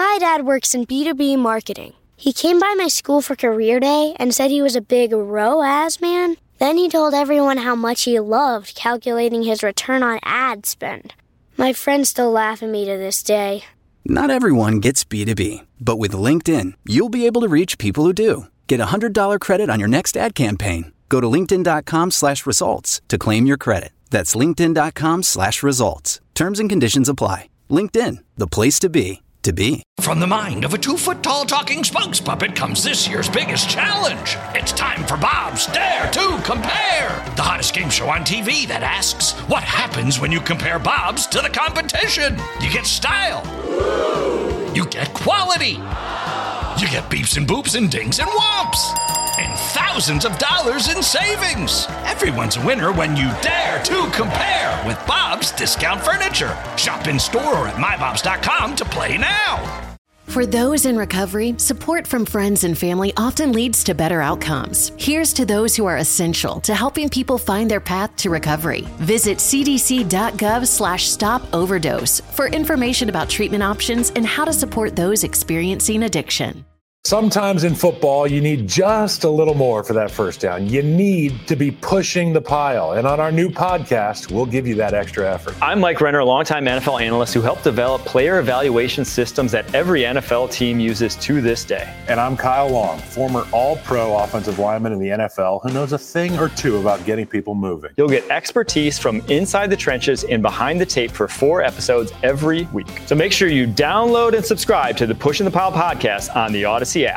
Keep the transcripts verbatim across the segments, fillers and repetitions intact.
My dad works in B two B marketing. He came by my school for career day and said he was a big R O A S man. Then he told everyone how much he loved calculating his return on ad spend. My friends still laugh at me to this day. Not everyone gets B two B, but with LinkedIn, you'll be able to reach people who do. Get a one hundred dollars credit on your next ad campaign. Go to linkedin.com slash results to claim your credit. That's linkedin.com slash results. Terms and conditions apply. LinkedIn, the place to be, to be. From the mind of a two-foot-tall talking spokes puppet comes this year's biggest challenge. It's time for Bob's Dare to Compare, the hottest game show on T V that asks, what happens when you compare Bob's to the competition? You get style. You get quality. You get beeps and boops and dings and whomps. And thousands of dollars in savings. Everyone's a winner when you dare to compare with Bob's Discount Furniture. Shop in store or at my bobs dot com to play now. For those in recovery, support from friends and family often leads to better outcomes. Here's to those who are essential to helping people find their path to recovery. Visit cdc.gov slash stop overdose for information about treatment options and how to support those experiencing addiction. Sometimes in football, you need just a little more for that first down. You need to be pushing the pile. And on our new podcast, we'll give you that extra effort. I'm Mike Renner, a longtime N F L analyst who helped develop player evaluation systems that every N F L team uses to this day. And I'm Kyle Long, former all-pro offensive lineman in the N F L who knows a thing or two about getting people moving. You'll get expertise from inside the trenches and behind the tape for four episodes every week. So make sure you download and subscribe to the Pushing the Pile podcast on the Odyssey app.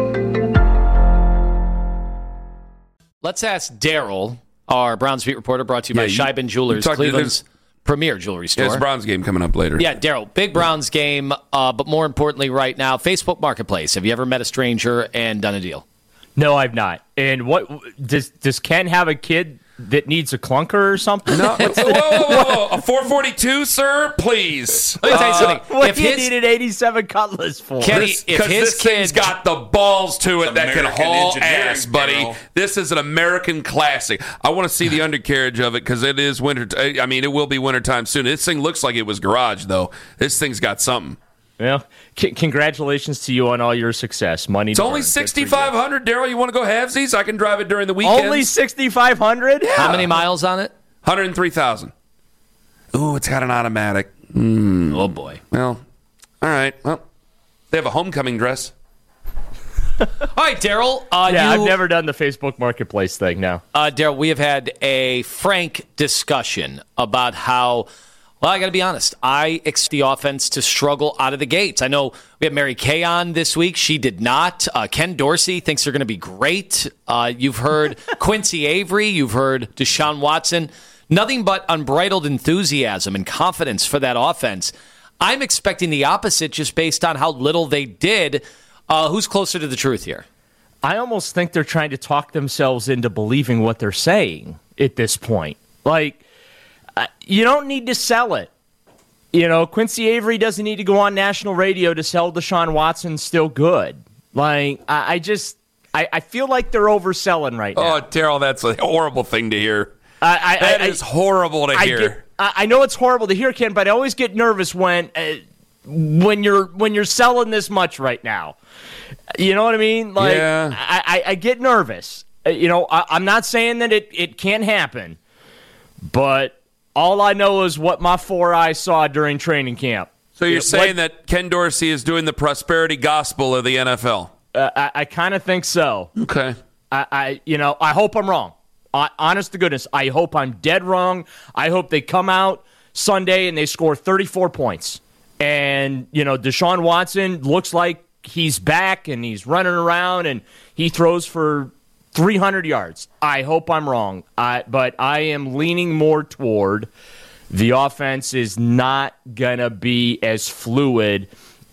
Let's ask Daryl, our Browns beat reporter, brought to you yeah, by Scheibin Jewelers, Cleveland's premier jewelry store. There's a Browns game coming up later. Yeah, Daryl, big Browns game, uh, but more importantly right now, Facebook Marketplace. Have you ever met a stranger and done a deal? No, I've not. And what does does Ken have a kid that needs a clunker or something? No, whoa, whoa, whoa, whoa, a four forty-two, sir, please. Let me tell you something. What if do you his, need an eighty-seven Cutlass for? Kenny, if his this thing's kid got the balls to it that American can haul engineering, ass, buddy. Daryl. This is an American classic. I want to see the undercarriage of it because it is winter. T- I mean, it will be wintertime soon. This thing looks like it was garage, though. This thing's got something. Well, c- congratulations to you on all your success. Money. It's only sixty-five hundred, Daryl. You want to go halvesies? I can drive it during the weekends. Only sixty-five hundred? Yeah. How many miles on it? one hundred three thousand. Ooh, it's got an automatic. Mm. Oh, boy. Well, all right. Well, they have a homecoming dress. All right, Daryl. Uh, yeah, you, I've never done the Facebook Marketplace thing now. Uh, Daryl, we have had a frank discussion about how, well, I got to be honest, I expect the offense to struggle out of the gates. I know we have Mary Kay on this week. She did not. Uh, Ken Dorsey thinks they're going to be great. Uh, you've heard Quincy Avery. You've heard Deshaun Watson. Nothing but unbridled enthusiasm and confidence for that offense. I'm expecting the opposite just based on how little they did. Uh, who's closer to the truth here? I almost think they're trying to talk themselves into believing what they're saying at this point. Like, uh, you don't need to sell it. You know, Quincy Avery doesn't need to go on national radio to sell Deshaun Watson's still good. Like, I, I just, I, I feel like they're overselling right now. Oh, Daryl, that's a horrible thing to hear. I, I, that I, is horrible to I hear. Get, I, I know it's horrible to hear, Ken, but I always get nervous when uh, when you're when you're selling this much right now. You know what I mean? Like, yeah. I, I, I get nervous. Uh, you know, I, I'm not saying that it, it can't happen, but all I know is what my four eyes saw during training camp. So you're it, saying what, that Ken Dorsey is doing the prosperity gospel of the N F L? Uh, I, I kind of think so. Okay. I, I, you know, I hope I'm wrong. I, honest to goodness, I hope I'm dead wrong. I hope they come out Sunday and they score thirty-four points. And, you know, Deshaun Watson looks like he's back and he's running around and he throws for three hundred yards. I hope I'm wrong. I, but I am leaning more toward the offense is not going to be as fluid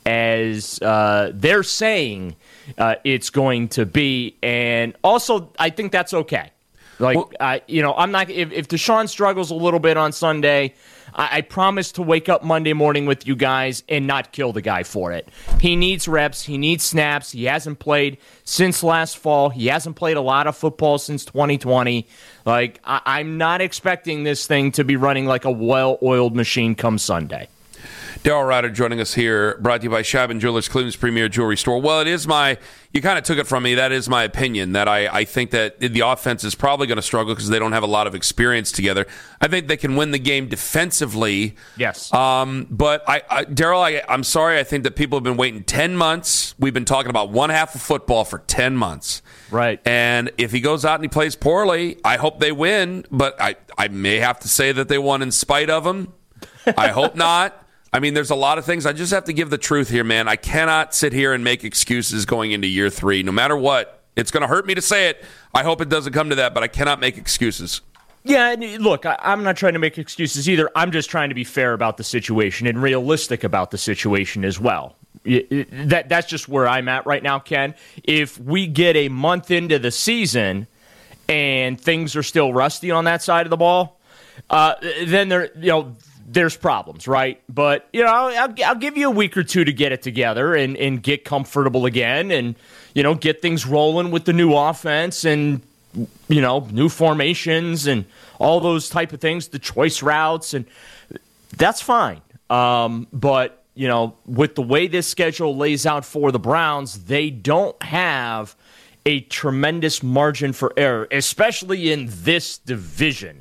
as uh, they're saying uh, it's going to be. And also, I think that's okay. Like, well, I, you know, I'm not. If, if Deshaun struggles a little bit on Sunday, I, I promise to wake up Monday morning with you guys and not kill the guy for it. He needs reps. He needs snaps. He hasn't played since last fall. He hasn't played a lot of football since twenty twenty. Like, I, I'm not expecting this thing to be running like a well-oiled machine come Sunday. Daryl Ryder joining us here, brought to you by Scheibin Jewelers, Cleveland's premier jewelry store. Well, it is my, you kind of took it from me, that is my opinion, that I, I think that the offense is probably going to struggle because they don't have a lot of experience together. I think they can win the game defensively. Yes. Um, but, I, I Daryl, I, I'm sorry, I think that people have been waiting ten months. We've been talking about one half of football for ten months. Right. And if he goes out and he plays poorly, I hope they win, but I, I may have to say that they won in spite of him. I hope not. I mean, there's a lot of things. I just have to give the truth here, man. I cannot sit here and make excuses going into year three. No matter what, it's going to hurt me to say it. I hope it doesn't come to that, but I cannot make excuses. Yeah, look, I, I'm not trying to make excuses either. I'm just trying to be fair about the situation and realistic about the situation as well. It, it, that That's just where I'm at right now, Ken. If we get a month into the season and things are still rusty on that side of the ball, uh, then there, you know, there's problems, right? But, you know, I'll, I'll give you a week or two to get it together and, and get comfortable again and, you know, get things rolling with the new offense and, you know, new formations and all those type of things, the choice routes, and that's fine. Um, but, you know, with the way this schedule lays out for the Browns, they don't have a tremendous margin for error, especially in this division.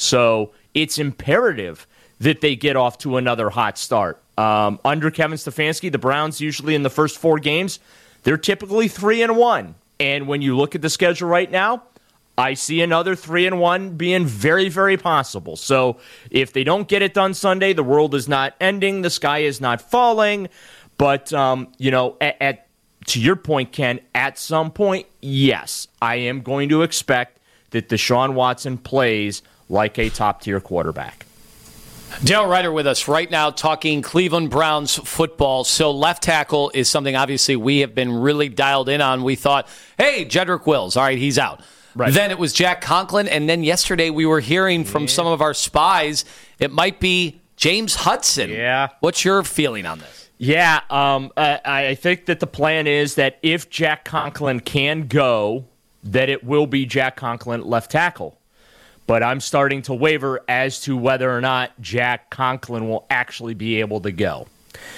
So it's imperative that they get off to another hot start. Um, under Kevin Stefanski, the Browns usually in the first four games, they're typically three and one. And when you look at the schedule right now, I see another three and one being very, very possible. So if they don't get it done Sunday, the world is not ending, the sky is not falling. But um, you know, at, at to your point, Ken, at some point, yes, I am going to expect that Deshaun Watson plays like a top-tier quarterback. Daryl Ryder with us right now talking Cleveland Browns football. So left tackle is something obviously we have been really dialed in on. We thought, hey, Jedrick Wills, all right, he's out. Right. Then it was Jack Conklin, and then yesterday we were hearing from yeah. some of our spies it might be James Hudson. Yeah. What's your feeling on this? Yeah, um, uh, I think that the plan is that if Jack Conklin can go, that it will be Jack Conklin left tackle. But I'm starting to waver as to whether or not Jack Conklin will actually be able to go.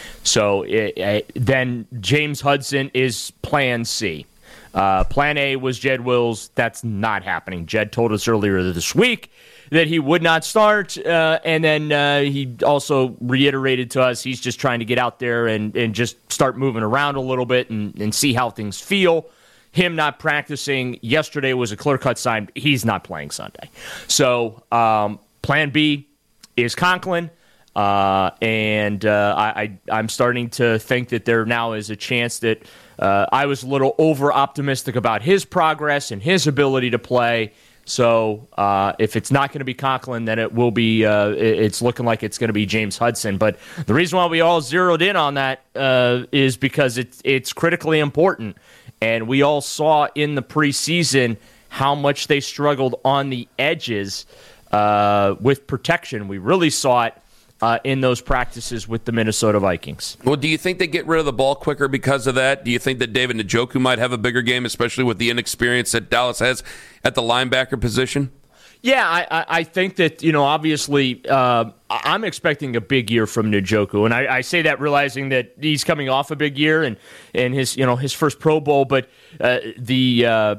So it, it, then James Hudson is plan C. Uh, plan A was Jed Wills. That's not happening. Jed told us earlier this week that he would not start, uh, and then uh, he also reiterated to us he's just trying to get out there and, and just start moving around a little bit and, and see how things feel. Him not practicing yesterday was a clear-cut sign he's not playing Sunday. So um, plan B is Conklin, uh, and uh, I, I, I'm starting to think that there now is a chance that uh, I was a little over-optimistic about his progress and his ability to play. So uh, if it's not going to be Conklin, then it will be. Uh, it's looking like it's going to be James Hudson. But the reason why we all zeroed in on that uh, is because it's it's critically important. And we all saw in the preseason how much they struggled on the edges uh, with protection. We really saw it uh, in those practices with the Minnesota Vikings. Well, do you think they get rid of the ball quicker because of that? Do you think that David Njoku might have a bigger game, especially with the inexperience that Dallas has at the linebacker position? Yeah, I, I think that, you know, obviously uh, I'm expecting a big year from Njoku, and I, I say that realizing that he's coming off a big year and, and his, you know, his first Pro Bowl, but uh, the uh,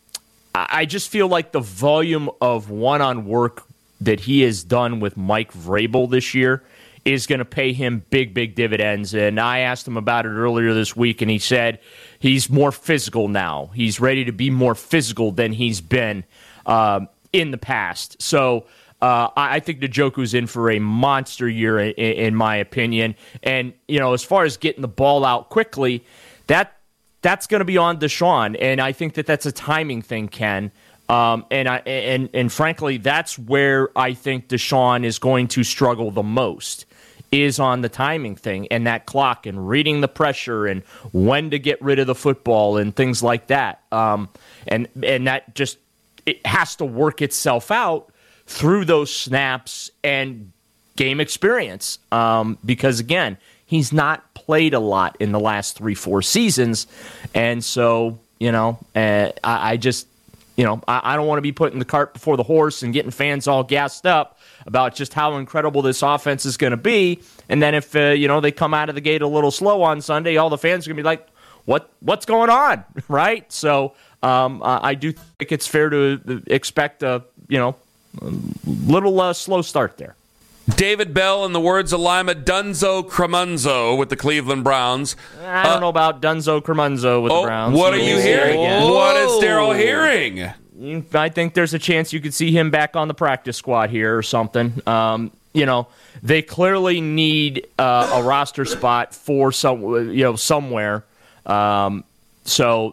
I just feel like the volume of one-on work that he has done with Mike Vrabel this year is going to pay him big, big dividends. And I asked him about it earlier this week, and he said he's more physical now. He's ready to be more physical than he's been Um, in the past. So uh, I think Njoku's in for a monster year, in, in my opinion. And, you know, as far as getting the ball out quickly, that that's going to be on Deshaun. And I think that that's a timing thing, Ken. Um, and, I, and, and frankly, that's where I think Deshaun is going to struggle the most, is on the timing thing and that clock and reading the pressure and when to get rid of the football and things like that. Um, and and that just it has to work itself out through those snaps and game experience. Um, because, again, he's not played a lot in the last three, four seasons. And so, you know, uh, I, I just you know, I, I don't want to be putting the cart before the horse and getting fans all gassed up about just how incredible this offense is going to be. And then if, uh, you know, they come out of the gate a little slow on Sunday, all the fans are going to be like, what, what's going on, right? So um, I do think it's fair to expect a, you know, a little uh, slow start there. David Bell, in the words of Lima, Dunzo Cremunzo with the Cleveland Browns. I don't uh, know about Dunzo Cremunzo with oh, the Browns. What are you hearing? What is Daryl hearing? I think there's a chance you could see him back on the practice squad here or something. Um, you know, they clearly need uh, a roster spot for some, you know, somewhere. Um, so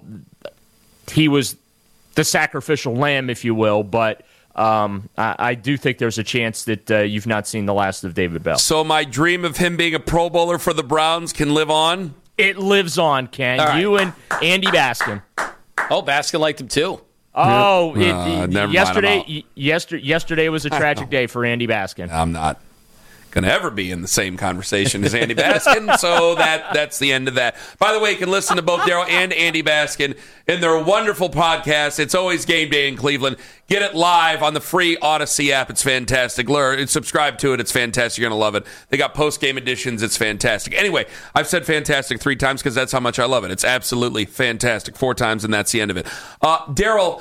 he was the sacrificial lamb, if you will, but Um, I, I do think there's a chance that uh, you've not seen the last of David Bell. So my dream of him being a Pro Bowler for the Browns can live on? It lives on, Ken. Right. You and Andy Baskin. Oh, Baskin liked him too. Oh, it, uh, it, yesterday, yesterday, yesterday was a tragic day for Andy Baskin. I'm not going to ever be in the same conversation as Andy Baskin, so that that's the end of that. By the way, you can listen to both Daryl and Andy Baskin in their wonderful podcast. It's always game day in Cleveland. Get it live on the free Odyssey app. It's fantastic. Learn, subscribe to it. It's fantastic. You're going to love it. They got post-game editions. It's fantastic. Anyway, I've said fantastic three times because that's how much I love it. It's absolutely fantastic. Four times, and that's the end of it. Uh, Daryl,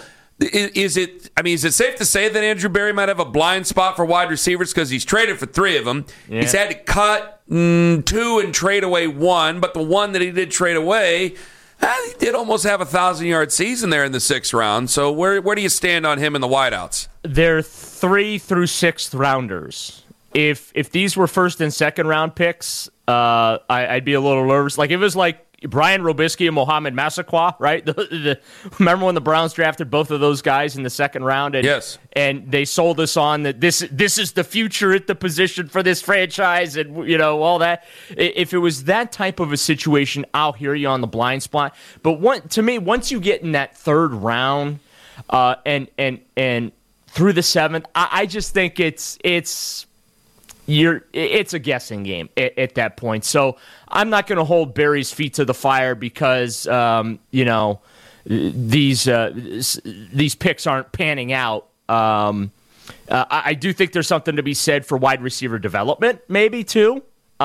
is it, I mean, is it safe to say that Andrew Berry might have a blind spot for wide receivers because he's traded for three of them? Yeah. He's had to cut mm, two and trade away one, but the one that he did trade away, eh, he did almost have a thousand-yard season there in the sixth round. So where where do you stand on him in the wideouts? They're three through sixth rounders. If if these were first and second round picks, uh, I, I'd be a little nervous. Like if it was like Brian Robisky and Mohamed Massaquoi, right? The, the, remember when the Browns drafted both of those guys in the second round? And, yes. And they sold us on that this this is the future at the position for this franchise and, you know, all that. If it was that type of a situation, I'll hear you on the blind spot. But one, to me, once you get in that third round uh, and and and through the seventh, I, I just think it's it's – You're, it's a guessing game at, at that point. So I'm not going to hold Barry's feet to the fire because, um, you know, these uh, these picks aren't panning out. Um, uh, I, I do think there's something to be said for wide receiver development, maybe, too.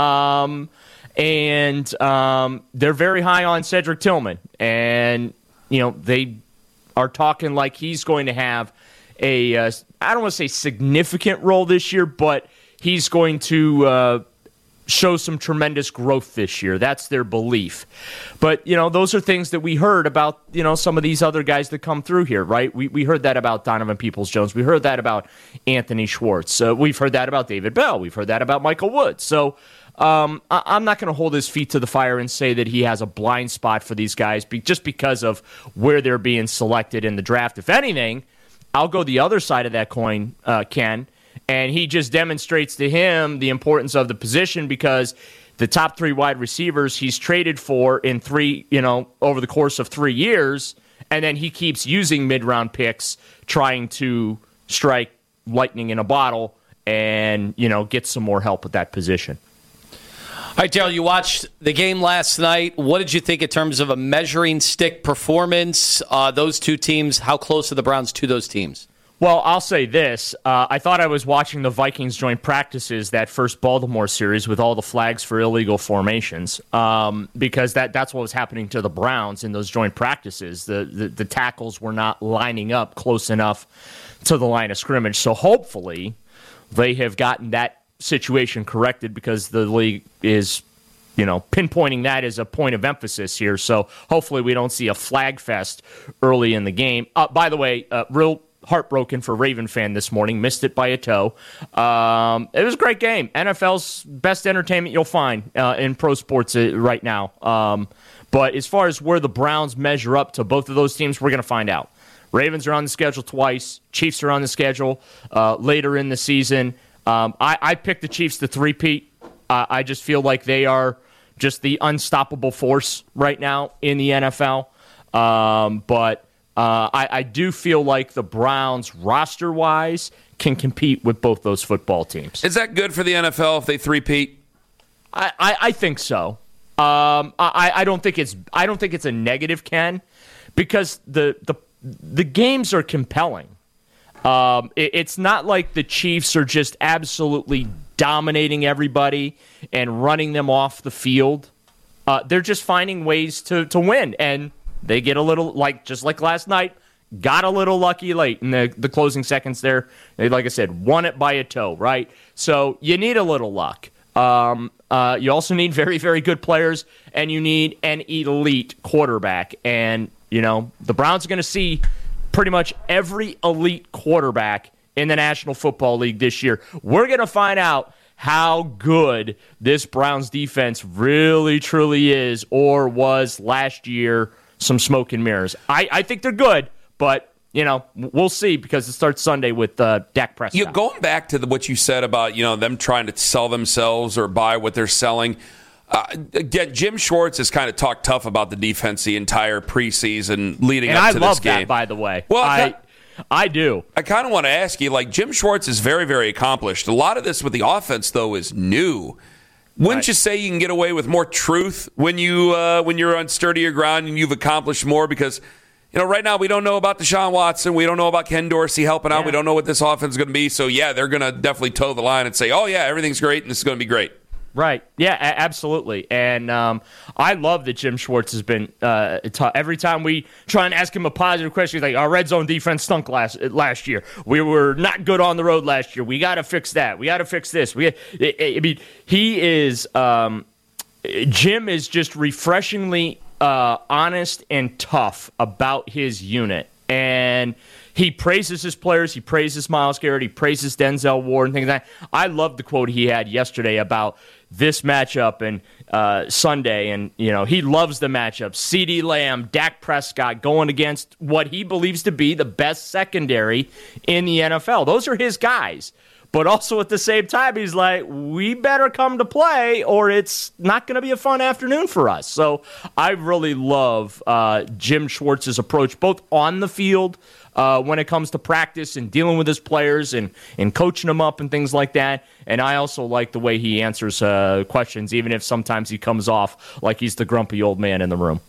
Um, and um, they're very high on Cedric Tillman. And, you know, they are talking like he's going to have a, uh, I don't want to say significant role this year, but he's going to uh, show some tremendous growth this year. That's their belief. But, you know, those are things that we heard about, you know, some of these other guys that come through here, right? We we heard that about Donovan Peoples-Jones. We heard that about Anthony Schwartz. Uh, we've heard that about David Bell. We've heard that about Michael Wood. So um, I- I'm not going to hold his feet to the fire and say that he has a blind spot for these guys be- just because of where they're being selected in the draft. If anything, I'll go the other side of that coin, uh, Ken. And he just demonstrates to him the importance of the position because the top three wide receivers he's traded for in three, you know, over the course of three years, and then he keeps using mid-round picks trying to strike lightning in a bottle and, you know, get some more help at that position. All right, Daryl, you watched the game last night. What did you think in terms of a measuring stick performance? Uh, those two teams, how close are the Browns to those teams? Well, I'll say this. Uh, I thought I was watching the Vikings joint practices, that first Baltimore series with all the flags for illegal formations, um, because that, that's what was happening to the Browns in those joint practices. The, the, the tackles were not lining up close enough to the line of scrimmage. So hopefully they have gotten that situation corrected because the league is, you know, pinpointing that as a point of emphasis here. So hopefully we don't see a flag fest early in the game. Uh, by the way, uh, real heartbroken for Raven fan this morning. Missed it by a toe. Um, it was a great game. N F L's best entertainment you'll find uh, in pro sports uh, right now. Um, but as far as where the Browns measure up to both of those teams, we're going to find out. Ravens are on the schedule twice. Chiefs are on the schedule uh, later in the season. Um, I, I picked the Chiefs to three-peat. Uh, I just feel like they are just the unstoppable force right now in the N F L. Um, but Uh, I, I do feel like the Browns, roster-wise, can compete with both those football teams. Is that good for the N F L if they three-peat? I, I, I think so. Um, I, I don't think it's I don't think it's a negative, Ken, because the the the games are compelling. Um, it, it's not like the Chiefs are just absolutely dominating everybody and running them off the field. Uh, they're just finding ways to, to win, and they get a little, like just like last night, got a little lucky late in the, the closing seconds there. They, like I said, won it by a toe, right? So you need a little luck. Um, uh, you also need very, very good players, and you need an elite quarterback. And, you know, the Browns are going to see pretty much every elite quarterback in the National Football League this year. We're going to find out how good this Browns defense really, truly is or was last year. Some smoke and mirrors. I, I think they're good, but, you know, we'll see because it starts Sunday with uh, Dak Prescott. You going back to the, what you said about, you know, them trying to sell themselves or buy what they're selling. Uh, again, Jim Schwartz has kind of talked tough about the defense the entire preseason leading and up I to love this game. That, by the way. Well, I, I do. I kind of want to ask you, like, Jim Schwartz is very, very accomplished. A lot of this with the offense, though, is new. Wouldn't right. you say you can get away with more truth when you uh, when you're on sturdier ground and you've accomplished more? Because, you know, right now we don't know about Deshaun Watson. We don't know about Ken Dorsey helping out. Yeah. We don't know what this offense is going to be. So, yeah, they're going to definitely toe the line and say, oh, yeah, everything's great and this is going to be great. Right. Yeah, a- absolutely. And um, I love that Jim Schwartz has been uh, t- every time we try and ask him a positive question, he's like, our red zone defense stunk last last year. We were not good on the road last year. We got to fix that. We got to fix this. We, I, I mean, he is um, Jim is just refreshingly uh, honest and tough about his unit. And he praises his players. He praises Myles Garrett. He praises Denzel Ward and things like that. I love the quote he had yesterday about this matchup and uh, Sunday. And, you know, he loves the matchup. CeeDee Lamb, Dak Prescott going against what he believes to be the best secondary in the N F L. Those are his guys. But also at the same time, he's like, we better come to play or it's not going to be a fun afternoon for us. So I really love uh, Jim Schwartz's approach, both on the field uh, when it comes to practice and dealing with his players and, and coaching them up and things like that. And I also like the way he answers uh, questions, even if sometimes he comes off like he's the grumpy old man in the room.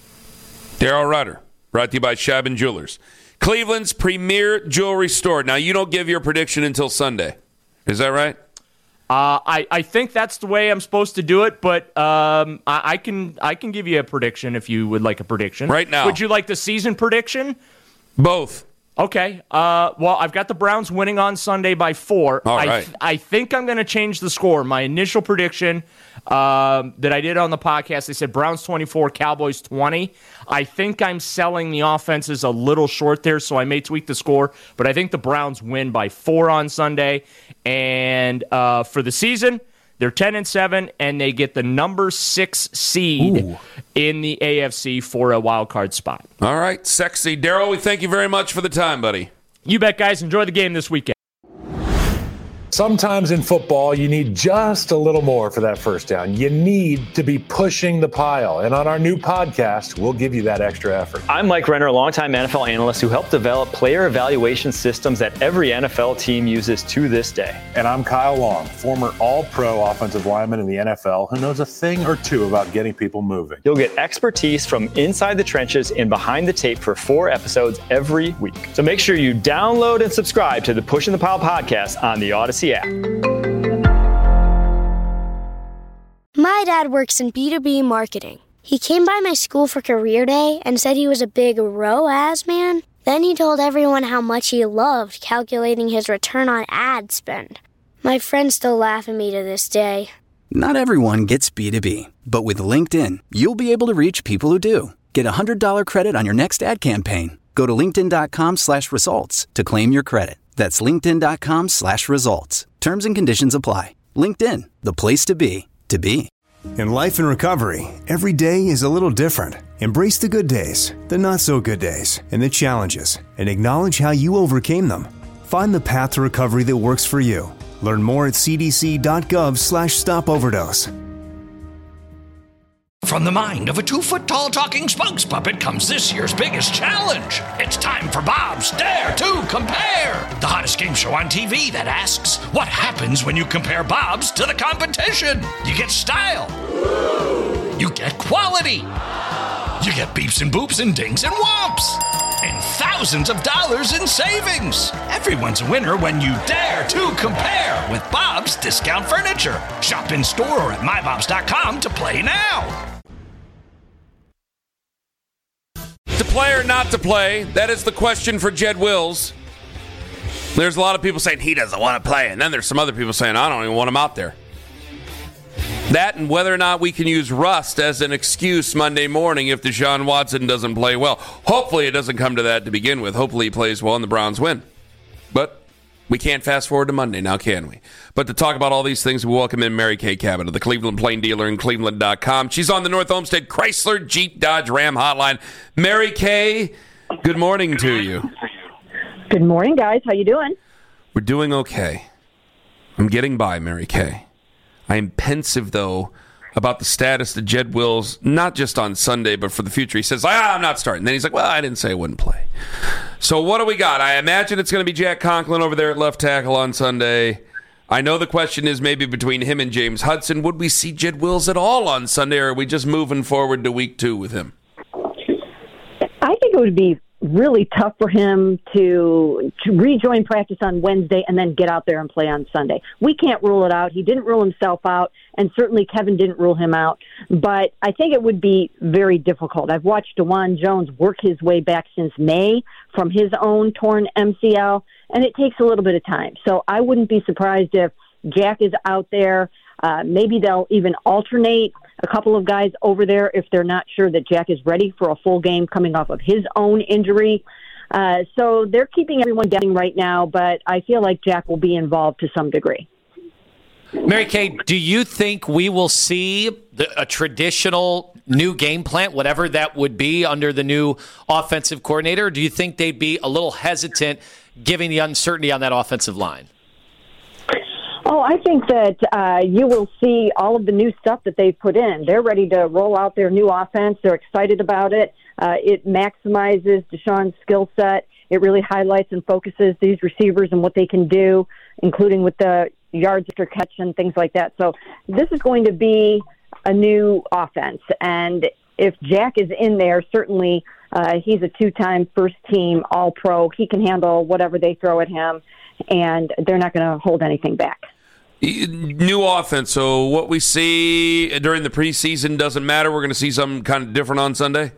Daryl Rutter, brought to you by Shabin Jewelers. Cleveland's premier jewelry store. Now, you don't give your prediction until Sunday. Is that right? Uh, I, I think that's the way I'm supposed to do it, but um, I, I can I can give you a prediction if you would like a prediction. Right now. Would you like the season prediction? Both. Okay. Uh, well, I've got the Browns winning on Sunday by four. All I, right. th- I think I'm going to change the score. My initial prediction um, that I did on the podcast, they said Browns twenty-four, Cowboys twenty. I think I'm selling the offenses a little short there, so I may tweak the score. But I think the Browns win by four on Sunday. And uh, for the season, they're ten and seven, and they get the number six seed Ooh. in the A F C for a wild card spot. All right, sexy. Daryl, we thank you very much for the time, buddy. You bet, guys. Enjoy the game this weekend. Sometimes in football, you need just a little more for that first down. You need to be pushing the pile. And on our new podcast, we'll give you that extra effort. I'm Mike Renner, a longtime N F L analyst who helped develop player evaluation systems that every N F L team uses to this day. And I'm Kyle Long, former all-pro offensive lineman in the N F L who knows a thing or two about getting people moving. You'll get expertise from inside the trenches and behind the tape for four episodes every week. So make sure you download and subscribe to the Pushing the Pile podcast on the Odyssey app. My dad works in B two B marketing. He came by my school for career day and said he was a big R O A S man. Then he told everyone how much he loved calculating his return on ad spend. My friends still laugh at me to this day. Not everyone gets B two B, but with LinkedIn, you'll be able to reach people who do. Get a one hundred dollars credit on your next ad campaign. Go to linkedin.com slash results to claim your credit. That's linkedin.com slash results. Terms and conditions apply. LinkedIn, the place to be, to be. In life and recovery, every day is a little different. Embrace the good days, the not so good days, and the challenges, and acknowledge how you overcame them. Find the path to recovery that works for you. Learn more at cdc.gov slash stop overdose. From the mind of a two-foot-tall talking spokes puppet comes this year's biggest challenge. It's time for Bob's Dare to Compare, the hottest game show on T V that asks, what happens when you compare Bob's to the competition? You get style. You get quality. You get beeps and boops and dings and whomps. And thousands of dollars in savings. Everyone's a winner when you dare to compare with Bob's Discount Furniture. Shop in store or at my bobs dot com to play now. To play or not to play, that is the question for Jed Wills. There's a lot of people saying he doesn't want to play, and then there's some other people saying I don't even want him out there. That and whether or not we can use rust as an excuse Monday morning if Deshaun Watson doesn't play well. Hopefully it doesn't come to that to begin with. Hopefully he plays well and the Browns win. But we can't fast forward to Monday now, can we? But to talk about all these things, we welcome in Mary Kay Cabot of the Cleveland Plain Dealer in Cleveland dot com. She's on the North Olmsted Chrysler Jeep Dodge Ram hotline. Mary Kay, good morning to you. Good morning, guys. How you doing? We're doing okay. I'm getting by, Mary Kay. I am pensive, though, about the status of Jed Wills, not just on Sunday, but for the future. He says, ah, I'm not starting. Then he's like, well, I didn't say I wouldn't play. So what do we got? I imagine it's going to be Jack Conklin over there at left tackle on Sunday. I know the question is maybe between him and James Hudson. Would we see Jed Wills at all on Sunday, or are we just moving forward to week two with him? I think it would be really tough for him to, to rejoin practice on Wednesday and then get out there and play on Sunday. We can't rule it out. He didn't rule himself out, and certainly Kevin didn't rule him out. But I think it would be very difficult. I've watched DeJuan Jones work his way back since May from his own torn M C L, and it takes a little bit of time. So I wouldn't be surprised if Jack is out there. Uh, maybe they'll even alternate a couple of guys over there if they're not sure that Jack is ready for a full game coming off of his own injury. Uh, so they're keeping everyone guessing right now, but I feel like Jack will be involved to some degree. Mary Kay, do you think we will see the, a traditional new game plan, whatever that would be under the new offensive coordinator? Or do you think they'd be a little hesitant given the uncertainty on that offensive line? Oh, I think that uh, you will see all of the new stuff that they've put in. They're ready to roll out their new offense. They're excited about it. Uh, it maximizes Deshaun's skill set. It really highlights and focuses these receivers and what they can do, including with the yards after catch and things like that. So this is going to be a new offense. And if Jack is in there, certainly uh, he's a two-time first-team All-Pro. He can handle whatever they throw at him, and they're not going to hold anything back. New offense. So what we see during the preseason doesn't matter. We're going to see something kind of different on Sunday?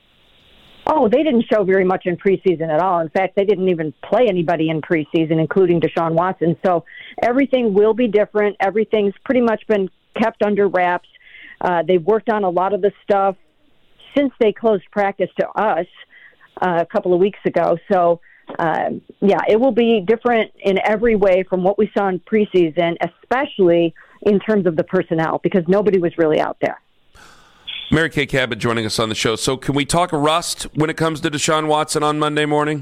Oh, they didn't show very much in preseason at all. In fact, they didn't even play anybody in preseason, including Deshaun Watson. So everything will be different. Everything's pretty much been kept under wraps. Uh, they've worked on a lot of the stuff since they closed practice to us uh, a couple of weeks ago. So Uh, yeah, it will be different in every way from what we saw in preseason, especially in terms of the personnel, because nobody was really out there. Mary Kay Cabot joining us on the show. So can we talk rust when it comes to Deshaun Watson on Monday morning?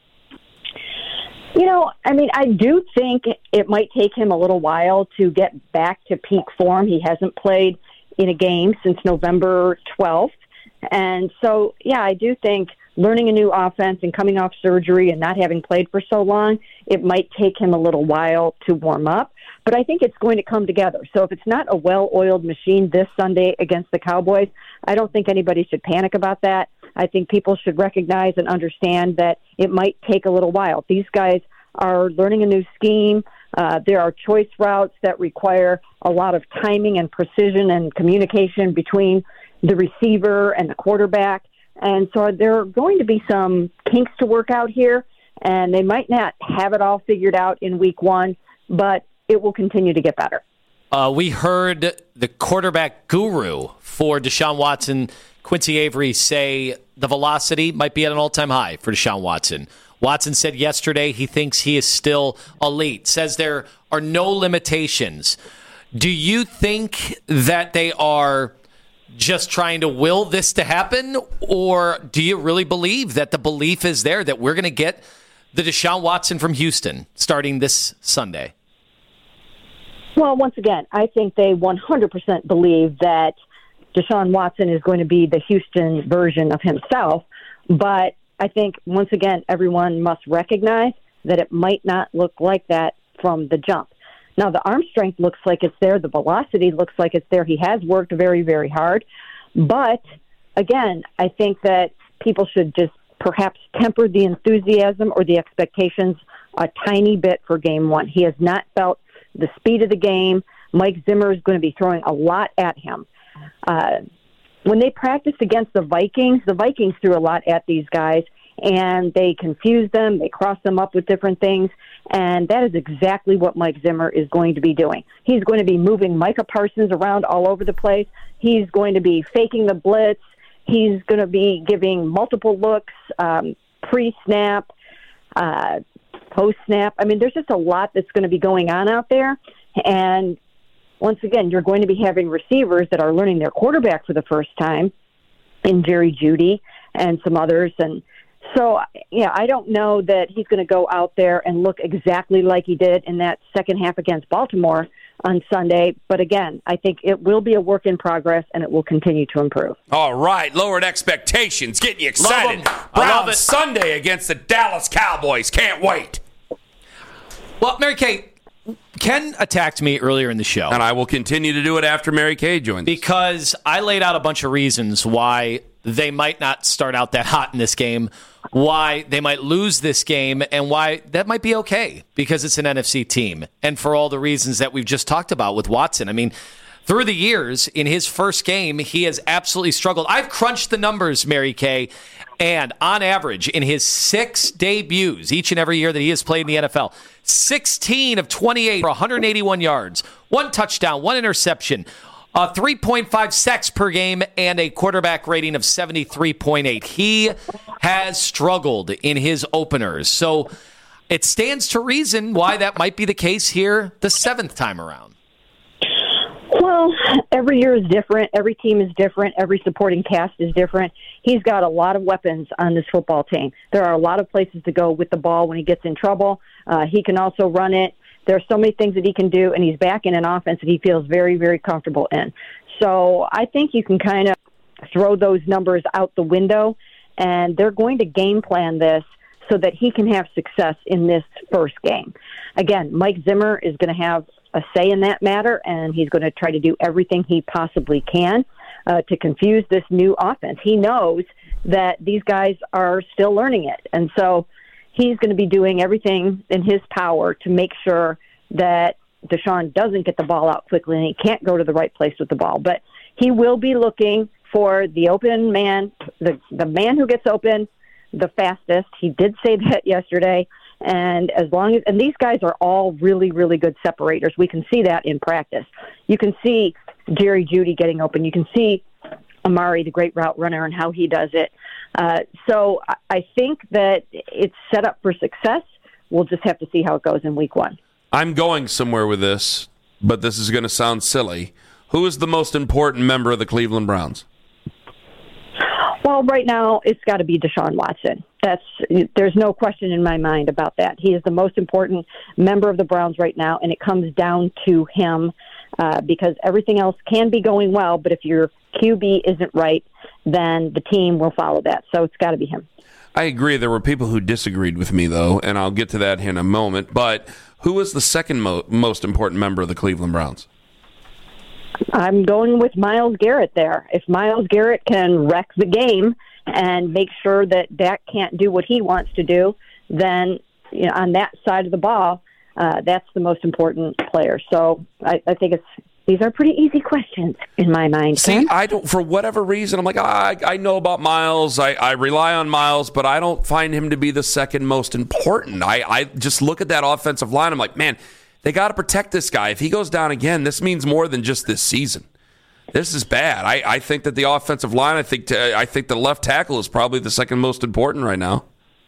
You know, I mean, I do think it might take him a little while to get back to peak form. He hasn't played in a game since November twelfth. And so, yeah, I do think learning a new offense and coming off surgery and not having played for so long, it might take him a little while to warm up. But I think it's going to come together. So if it's not a well-oiled machine this Sunday against the Cowboys, I don't think anybody should panic about that. I think people should recognize and understand that it might take a little while. These guys are learning a new scheme. Uh, there are choice routes that require a lot of timing and precision and communication between the receiver and the quarterback. And so there are going to be some kinks to work out here, and they might not have it all figured out in week one, but it will continue to get better. Uh, we heard the quarterback guru for Deshaun Watson, Quincy Avery, say the velocity might be at an all-time high for Deshaun Watson. Watson said yesterday he thinks he is still elite, says there are no limitations. Do you think that they are just trying to will this to happen, or do you really believe that the belief is there that we're going to get the Deshaun Watson from Houston starting this Sunday? Well, once again, I think they one hundred percent believe that Deshaun Watson is going to be the Houston version of himself, but I think, once again, everyone must recognize that it might not look like that from the jump. Now, the arm strength looks like it's there. The velocity looks like it's there. He has worked very, very hard. But, again, I think that people should just perhaps tempered the enthusiasm or the expectations a tiny bit for game one. He has not felt the speed of the game. Mike Zimmer is going to be throwing a lot at him. Uh, when they practiced against the Vikings, the Vikings threw a lot at these guys, and they confused them. They crossed them up with different things, and that is exactly what Mike Zimmer is going to be doing. He's going to be moving Micah Parsons around all over the place. He's going to be faking the blitz. He's going to be giving multiple looks, um, pre-snap, uh, post-snap. I mean, there's just a lot that's going to be going on out there, and once again, you're going to be having receivers that are learning their quarterback for the first time in Jerry Jeudy and some others. And so, yeah, I don't know that he's going to go out there and look exactly like he did in that second half against Baltimore on Sunday. But again, I think it will be a work in progress, and it will continue to improve. All right, lowered expectations, getting you excited. Browns Sunday against the Dallas Cowboys. Can't wait. Well, Mary Kay, Ken attacked me earlier in the show. And I will continue to do it after Mary Kay joins. Because I laid out a bunch of reasons why they might not start out that hot in this game, why they might lose this game, and why that might be okay because it's an N F C team. And for all the reasons that we've just talked about with Watson. I mean, through the years, in his first game, he has absolutely struggled. I've crunched the numbers, Mary Kay, and on average, in his six debuts, each and every year that he has played in the N F L, sixteen of twenty-eight for one hundred eighty-one yards, one touchdown, one interception, uh, three point five sacks per game, and a quarterback rating of seventy-three point eight. He has struggled in his openers. So it stands to reason why that might be the case here the seventh time around. Well, every year is different. Every team is different. Every supporting cast is different. He's got a lot of weapons on this football team. There are a lot of places to go with the ball when he gets in trouble. Uh, he can also run it. There are so many things that he can do, and he's back in an offense that he feels very, very comfortable in. So I think you can kind of throw those numbers out the window, and they're going to game plan this so that he can have success in this first game. Again, Mike Zimmer is going to have a say in that matter, and he's going to try to do everything he possibly can uh, to confuse this new offense. He knows that these guys are still learning it, and so he's going to be doing everything in his power to make sure that Deshaun doesn't get the ball out quickly and he can't go to the right place with the ball. But he will be looking for the open man, the, the man who gets open the fastest. He did say that yesterday. And as long as, and these guys are all really, really good separators. We can see that in practice. You can see Jerry Jeudy getting open. You can see Amari, the great route runner, and how he does it. Uh, so I think that it's set up for success. We'll just have to see how it goes in week one. I'm going somewhere with this, but this is going to sound silly. Who is the most important member of the Cleveland Browns? Well, right now, it's got to be Deshaun Watson. That's there's no question in my mind about that. He is the most important member of the Browns right now, and it comes down to him uh, because everything else can be going well, but if your Q B isn't right, then the team will follow that. So it's got to be him. I agree. There were people who disagreed with me, though, and I'll get to that in a moment. But who is the second mo- most important member of the Cleveland Browns? I'm going with Myles Garrett there. If Myles Garrett can wreck the game and make sure that Dak can't do what he wants to do, then you know, on that side of the ball, uh, that's the most important player. So I, I think it's these are pretty easy questions in my mind. See, Ken? I don't, for whatever reason, I'm like, ah, I, I know about Myles. I, I rely on Myles, but I don't find him to be the second most important. I, I just look at that offensive line. I'm like, man, they got to protect this guy. If he goes down again, this means more than just this season. This is bad. I, I think that the offensive line, I think t- I think the left tackle is probably the second most important right now.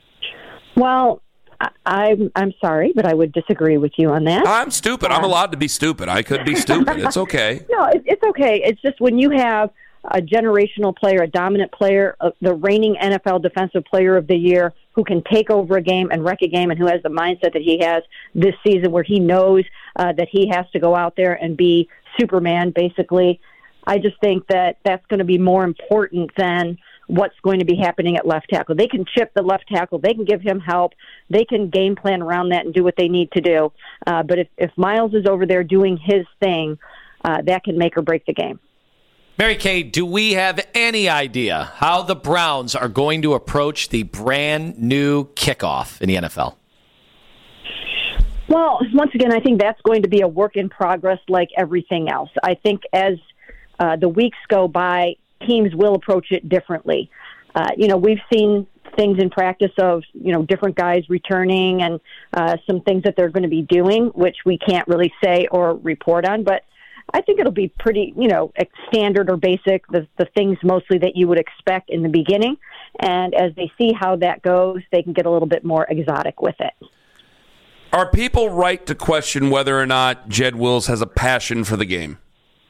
Well, I, I'm I'm sorry, but I would disagree with you on that. I'm stupid. I'm allowed to be stupid. I could be stupid. It's okay. No, it, it's okay. It's just when you have a generational player, a dominant player, uh, the reigning N F L Defensive Player of the Year, who can take over a game and wreck a game, and who has the mindset that he has this season where he knows uh, that he has to go out there and be Superman, basically. I just think that that's going to be more important than what's going to be happening at left tackle. They can chip the left tackle. They can give him help. They can game plan around that and do what they need to do. Uh, but if, if Myles is over there doing his thing, uh, that can make or break the game. Mary Kay, do we have any idea how the Browns are going to approach the brand new kickoff in the N F L? Well, once again, I think that's going to be a work in progress like everything else. I think as uh, the weeks go by, teams will approach it differently. Uh, you know, we've seen things in practice of, you know, different guys returning and uh, some things that they're going to be doing, which we can't really say or report on. But I think it'll be pretty, you know, standard or basic, the, the things mostly that you would expect in the beginning. And as they see how that goes, they can get a little bit more exotic with it. Are people right to question whether or not Jed Wills has a passion for the game?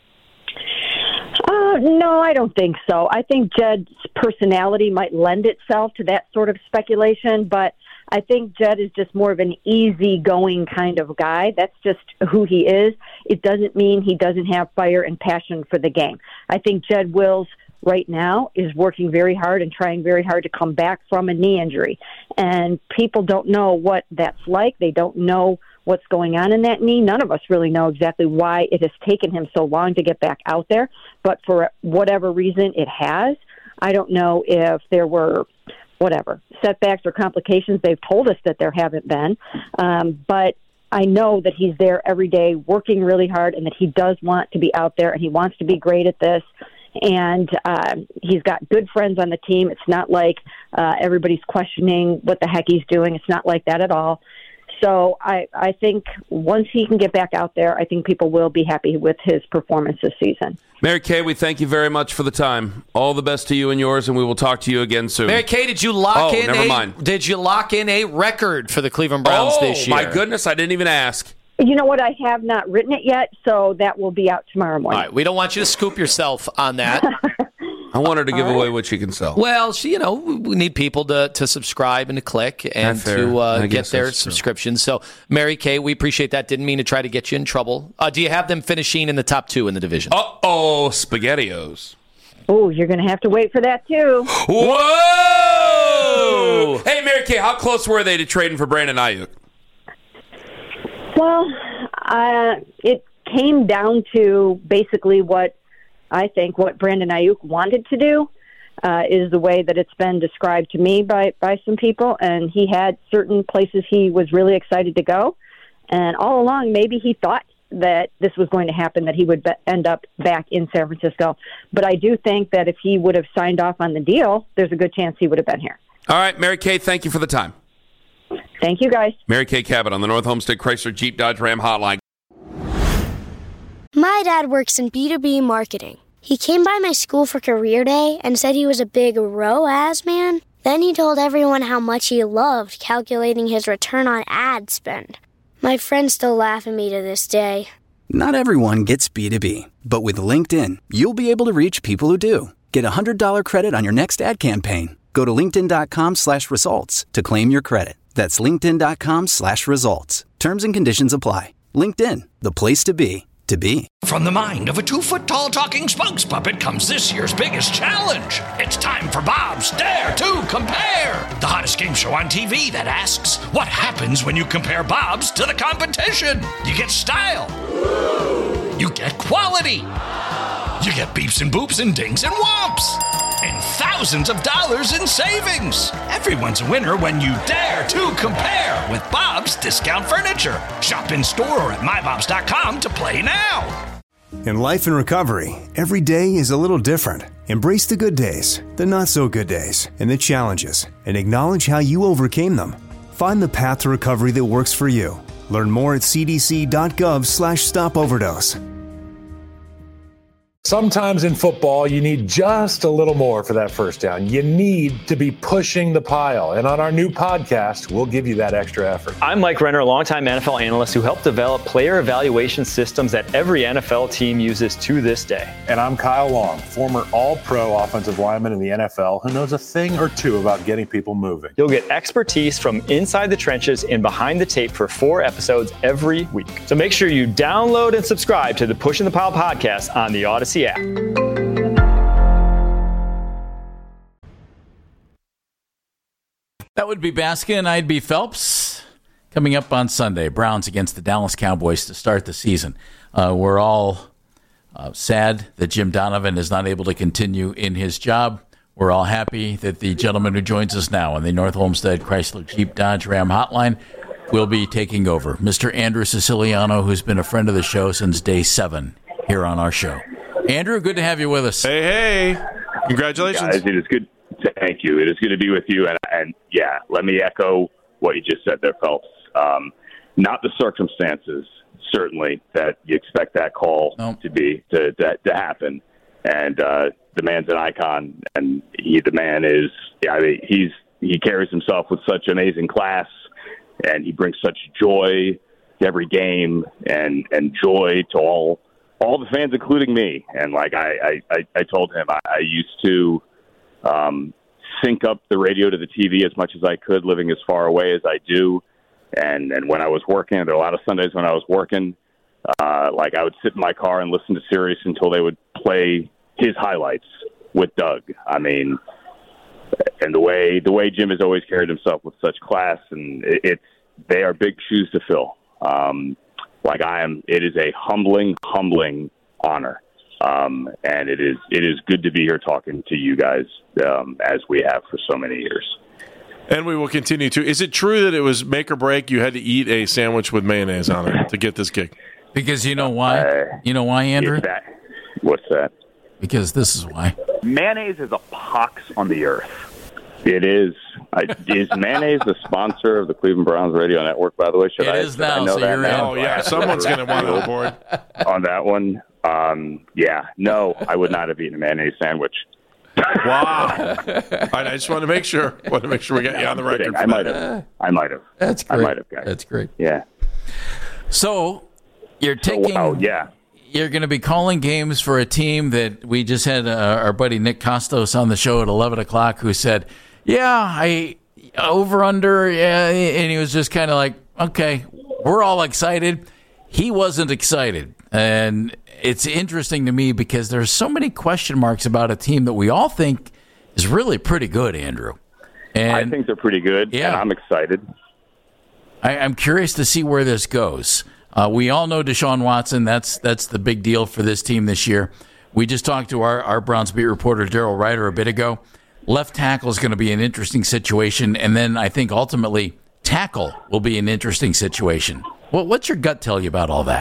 Uh, no, I don't think so. I think Jed's personality might lend itself to that sort of speculation, but I think Jed is just more of an easygoing kind of guy. That's just who he is. It doesn't mean he doesn't have fire and passion for the game. I think Jed Wills right now is working very hard and trying very hard to come back from a knee injury. And people don't know what that's like. They don't know what's going on in that knee. None of us really know exactly why it has taken him so long to get back out there. But for whatever reason it has, I don't know if there were whatever, setbacks or complications. They've told us that there haven't been. Um, but I know that he's there every day working really hard and that he does want to be out there and he wants to be great at this. And uh, he's got good friends on the team. It's not like uh, everybody's questioning what the heck he's doing. It's not like that at all. So I, I think once he can get back out there, I think people will be happy with his performance this season. Mary Kay, we thank you very much for the time. All the best to you and yours, and we will talk to you again soon. Mary Kay, did you lock oh, in never a mind. Did you lock in a record for the Cleveland Browns oh, this year? My goodness, I didn't even ask. You know what? I have not written it yet, so that will be out tomorrow morning. All right, we don't want you to scoop yourself on that. I want her to give right. away what she can sell. Well, she, you know, we need people to, to subscribe and to click and to uh, get their subscriptions. So, Mary Kay, we appreciate that. Didn't mean to try to get you in trouble. Uh, do you have them finishing in the top two in the division? Uh-oh, SpaghettiOs. Oh, you're going to have to wait for that, too. Whoa! Hey, Mary Kay, how close were they to trading for Brandon Ayuk? Well, uh, it came down to basically what I think what Brandon Ayuk wanted to do uh, is the way that it's been described to me by, by some people. And he had certain places he was really excited to go. And all along, maybe he thought that this was going to happen, that he would be- end up back in San Francisco. But I do think that if he would have signed off on the deal, there's a good chance he would have been here. All right, Mary Kay, thank you for the time. Thank you, guys. Mary Kay Cabot on the North Homestead Chrysler Jeep Dodge Ram Hotline. My dad works in B two B marketing. He came by my school for career day and said he was a big R O A S man. Then he told everyone how much he loved calculating his return on ad spend. My friends still laugh at me to this day. Not everyone gets B two B, but with LinkedIn, you'll be able to reach people who do. Get a one hundred dollars credit on your next ad campaign. Go to linkedin.com slash results to claim your credit. That's linkedin.com slash results. Terms and conditions apply. LinkedIn, the place to be, to be. From the mind of a two-foot-tall talking spokes puppet comes this year's biggest challenge. It's time for Bob's Dare to Compare, the hottest game show on T V that asks, what happens when you compare Bob's to the competition? You get style. You get quality. You get beeps and boops and dings and whomps. And thousands of dollars in savings. Everyone's a winner when you dare to compare with Bob's Discount Furniture. Shop in store or at my bobs dot com to play now. In life and recovery, every day is a little different. Embrace the good days, the not so good days, and the challenges, and acknowledge how you overcame them. Find the path to recovery that works for you. Learn more at cdc.gov slash stop overdose. Sometimes in football, you need just a little more for that first down. You need to be pushing the pile. And on our new podcast, we'll give you that extra effort. I'm Mike Renner, a longtime N F L analyst who helped develop player evaluation systems that every N F L team uses to this day. And I'm Kyle Long, former all-pro offensive lineman in the N F L who knows a thing or two about getting people moving. You'll get expertise from inside the trenches and behind the tape for four episodes every week. So make sure you download and subscribe to the Pushing the Pile podcast on the Odyssey app. That would be Baskin, I'd be Phelps. Coming up on Sunday, Browns against the Dallas Cowboys to start the season. Uh, we're all Uh, sad that Jim Donovan is not able to continue in his job. We're all happy that the gentleman who joins us now on the North Olmsted Chrysler Jeep Dodge Ram hotline will be taking over. Mister Andrew Siciliano, who's been a friend of the show since day seven here on our show. Andrew, good to have you with us. Hey, hey. Congratulations. Guys, it is good. Thank you. It is good to be with you. And, and yeah, let me echo what you just said there, Phelps. Um, not the circumstances, certainly, that you expect that call nope. to be, to, to, to happen. And uh, the man's an icon, and he, the man is, I mean, he's, he carries himself with such amazing class, and he brings such joy to every game and, and joy to all all the fans, including me. And like I, I, I told him, I, I used to um, sync up the radio to the T V as much as I could, living as far away as I do. And and when I was working, there were a lot of Sundays when I was working, uh, like I would sit in my car and listen to Sirius until they would play his highlights with Doug. I mean, and the way the way Jim has always carried himself with such class, and it, it's they are big shoes to fill. Um, like I am, it is a humbling, humbling honor, um, and it is it is good to be here talking to you guys um, as we have for so many years. And we will continue to. Is it true that it was make or break? You had to eat a sandwich with mayonnaise on it to get this gig? Because you know why? Uh, you know why, Andrew? That, what's that? Because this is why. Mayonnaise is a pox on the earth. It is. I, is mayonnaise the sponsor of the Cleveland Browns radio network, by the way? Should it I, is now, I know so that you're now? in. Oh, yeah. Someone's going to want on board. On that one, um, yeah. No, I would not have eaten a mayonnaise sandwich. Wow. I just want to make sure. want to make sure we got you on the record. I might have. I might have. That's great. I might have, guys. That's great. Yeah. So you're taking. So, wow, yeah. You're going to be calling games for a team that we just had uh, our buddy Nick Costos on the show at eleven o'clock, who said, "Yeah, I over under," yeah, and he was just kind of like, "Okay, we're all excited." He wasn't excited, and it's interesting to me because there's so many question marks about a team that we all think is really pretty good, Andrew. And I think they're pretty good, yeah. and I'm excited. I, I'm curious to see where this goes. Uh, we all know Deshaun Watson. That's that's the big deal for this team this year. We just talked to our, our Browns beat reporter, Daryl Ryder, a bit ago. Left tackle is going to be an interesting situation, and then I think ultimately tackle will be an interesting situation. Well, what's your gut tell you about all that?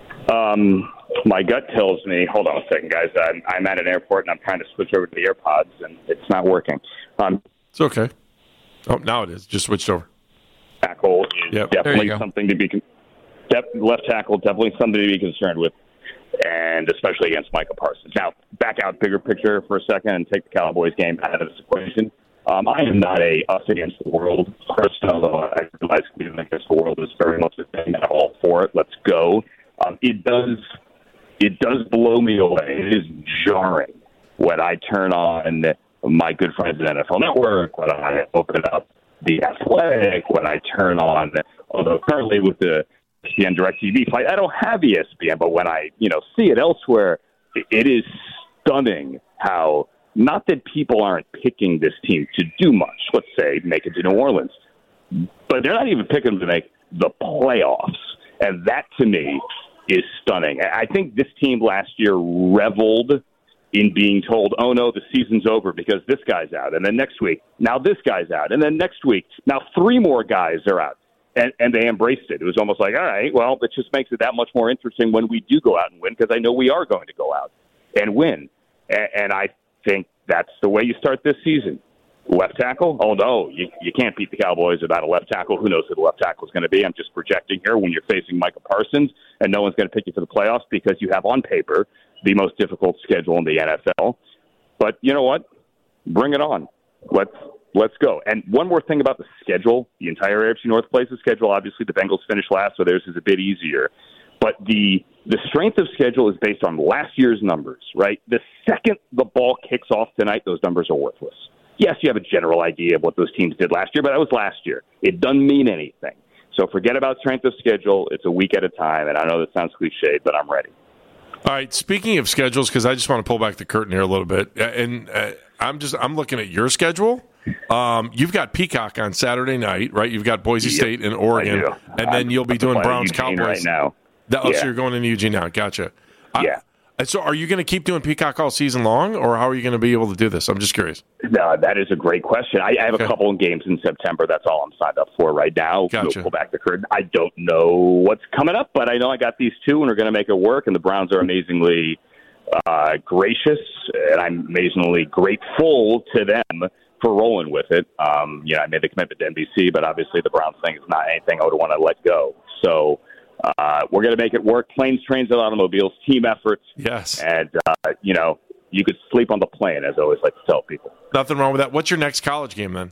Um, my gut tells me, hold on a second, guys. I'm, I'm at an airport, and I'm trying to switch over to the AirPods, and it's not working. Um, it's okay. Oh, now it is. Just switched over. Tackle is yep. definitely something to be con- def- left tackle, definitely something to be concerned with, and especially against Micah Parsons. Now, back out bigger picture for a second and take the Cowboys game out of this equation. Um, I am not a us against the world person, although I realize Cleveland against the world is very much a thing. I'm all for it. Let's go. Um, it does it does blow me away. It is jarring when I turn on my good friends at N F L Network, when I open up The Athletic, when I turn on, although currently with the E S P N DirecTV fight, I don't have E S P N, but when I you know see it elsewhere, it is stunning how, not that people aren't picking this team to do much, let's say make it to New Orleans, but they're not even picking them to make the playoffs. And that, to me, is stunning. I think this team last year reveled in being told, oh, no, the season's over because this guy's out. And then next week, now this guy's out. And then next week, now three more guys are out. And, and they embraced it. It was almost like, all right, well, it just makes it that much more interesting when we do go out and win, because I know we are going to go out and win. And, and I think that's the way you start this season. Left tackle? Oh, no, you, you can't beat the Cowboys without a left tackle. Who knows who the left tackle is going to be? I'm just projecting here when you're facing Micah Parsons, and no one's going to pick you for the playoffs because you have on paper the most difficult schedule in the N F L. But you know what? Bring it on. Let's let's go. And one more thing about the schedule. The entire A F C North plays the schedule. Obviously, the Bengals finished last, so theirs is a bit easier. But the the strength of schedule is based on last year's numbers, right? The second the ball kicks off tonight, those numbers are worthless. Yes, you have a general idea of what those teams did last year, but that was last year. It doesn't mean anything. So forget about strength of schedule. It's a week at a time, and I know that sounds cliche, but I'm ready. All right, speaking of schedules, because I just want to pull back the curtain here a little bit, and uh, I'm just I'm looking at your schedule. Um, you've got Peacock on Saturday night, right? You've got Boise yep, State and Oregon, and then you'll be doing Browns Cowboys right now. The, oh, yeah. so you're going into Eugene now. Gotcha. Yeah. And so are you going to keep doing Peacock all season long, or how are you going to be able to do this? I'm just curious. No, that is a great question. I, I have okay. a couple of games in September. That's all I'm signed up for right now. Gotcha. We'll pull back the curtain. I don't know what's coming up, but I know I got these two, and we're going to make it work. And the Browns are amazingly uh, gracious, and I'm amazingly grateful to them for rolling with it. Um, you know, I made the commitment to N B C, but obviously the Browns thing is not anything I would want to let go. So uh, we're going to make it work. Planes, trains, and automobiles, team efforts. Yes. And, uh, you know, you could sleep on the plane, as I always like to tell people. Nothing wrong with that. What's your next college game then?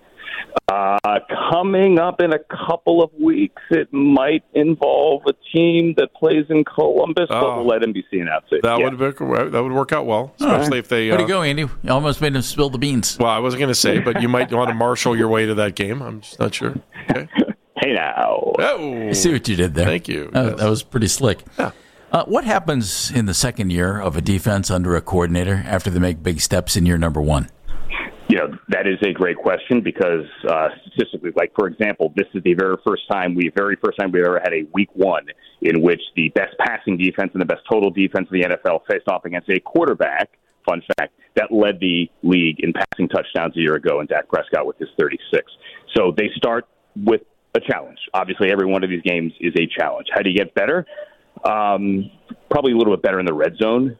Uh, coming up in a couple of weeks, it might involve a team that plays in Columbus, oh, but we'll let N B C announce it. That, yeah. would, be, that would work out well, especially right. if they... Uh, Way to go, Andy. You almost made him spill the beans. Well, I wasn't going to say, but you might want to marshal your way to that game. I'm just not sure. Okay. Hey, now. Oh. I see what you did there. Thank you. Uh, yes. That was pretty slick. Yeah. Uh, what happens in the second year of a defense under a coordinator after they make big steps in year number one? You know, that is a great question because uh, statistically, like, for example, this is the very first time we, very first time we've ever had a week one in which the best passing defense and the best total defense in the N F L faced off against a quarterback, fun fact, that led the league in passing touchdowns a year ago, and Dak Prescott with his thirty-six. So they start with a challenge. Obviously, every one of these games is a challenge. How do you get better? Um, probably a little bit better in the red zone.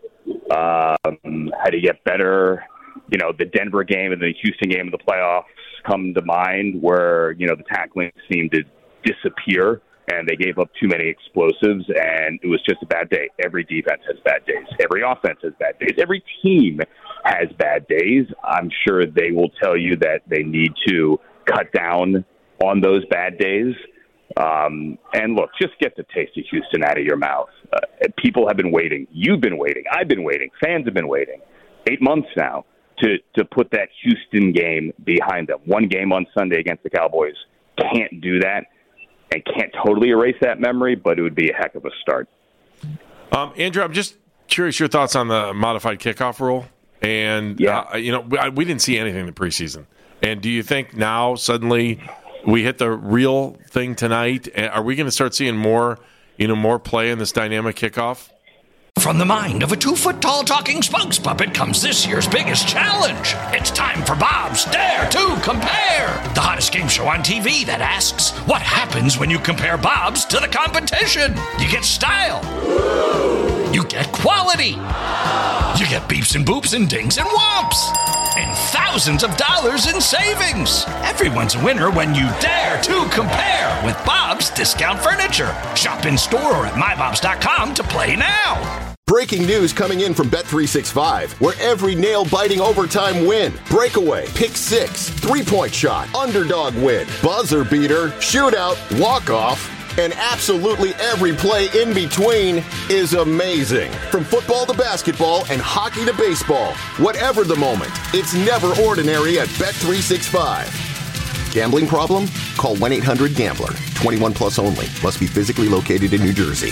Um, how do you get better? You know, the Denver game and the Houston game of the playoffs come to mind where, you know, the tackling seemed to disappear and they gave up too many explosives and it was just a bad day. Every defense has bad days. Every offense has bad days. Every team has bad days. I'm sure they will tell you that they need to cut down on those bad days. Um, and look, just get the taste of Houston out of your mouth. Uh, people have been waiting. You've been waiting. I've been waiting. Fans have been waiting. Eight months now. To, to put that Houston game behind them. One game on Sunday against the Cowboys. Can't do that and can't totally erase that memory, but it would be a heck of a start. Um, Andrew, I'm just curious your thoughts on the modified kickoff rule. And, yeah. uh, you know, we, we didn't see anything in the preseason. And do you think now suddenly we hit the real thing tonight? Are we going to start seeing more, you know, more play in this dynamic kickoff? From the mind of a two-foot-tall talking spokes puppet comes this year's biggest challenge. It's time for Bob's Dare to Compare, the hottest game show on T V that asks, what happens when you compare Bob's to the competition? You get style. You get quality. You get beeps and boops and dings and whomps. And thousands of dollars in savings. Everyone's a winner when you dare to compare with Bob's Discount Furniture. Shop in store or at my bobs dot com to play now. Breaking news coming in from Bet three sixty-five, where every nail-biting overtime win, breakaway, pick six, three-point shot, underdog win, buzzer beater, shootout, walk-off, and absolutely every play in between is amazing. From football to basketball and hockey to baseball, whatever the moment, it's never ordinary at Bet three sixty-five. Gambling problem? Call one eight hundred gambler. twenty-one plus only. Must be physically located in New Jersey.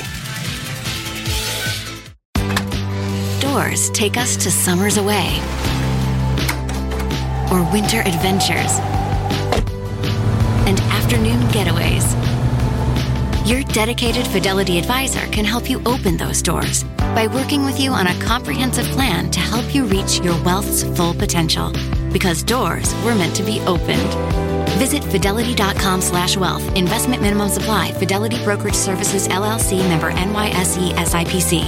Doors take us to summers away or winter adventures and afternoon getaways. Your dedicated Fidelity advisor can help you open those doors by working with you on a comprehensive plan to help you reach your wealth's full potential. Because doors were meant to be opened. Visit fidelity.com slash wealth. Investment minimum supply. Fidelity Brokerage Services, L L C, member N Y S E S I P C.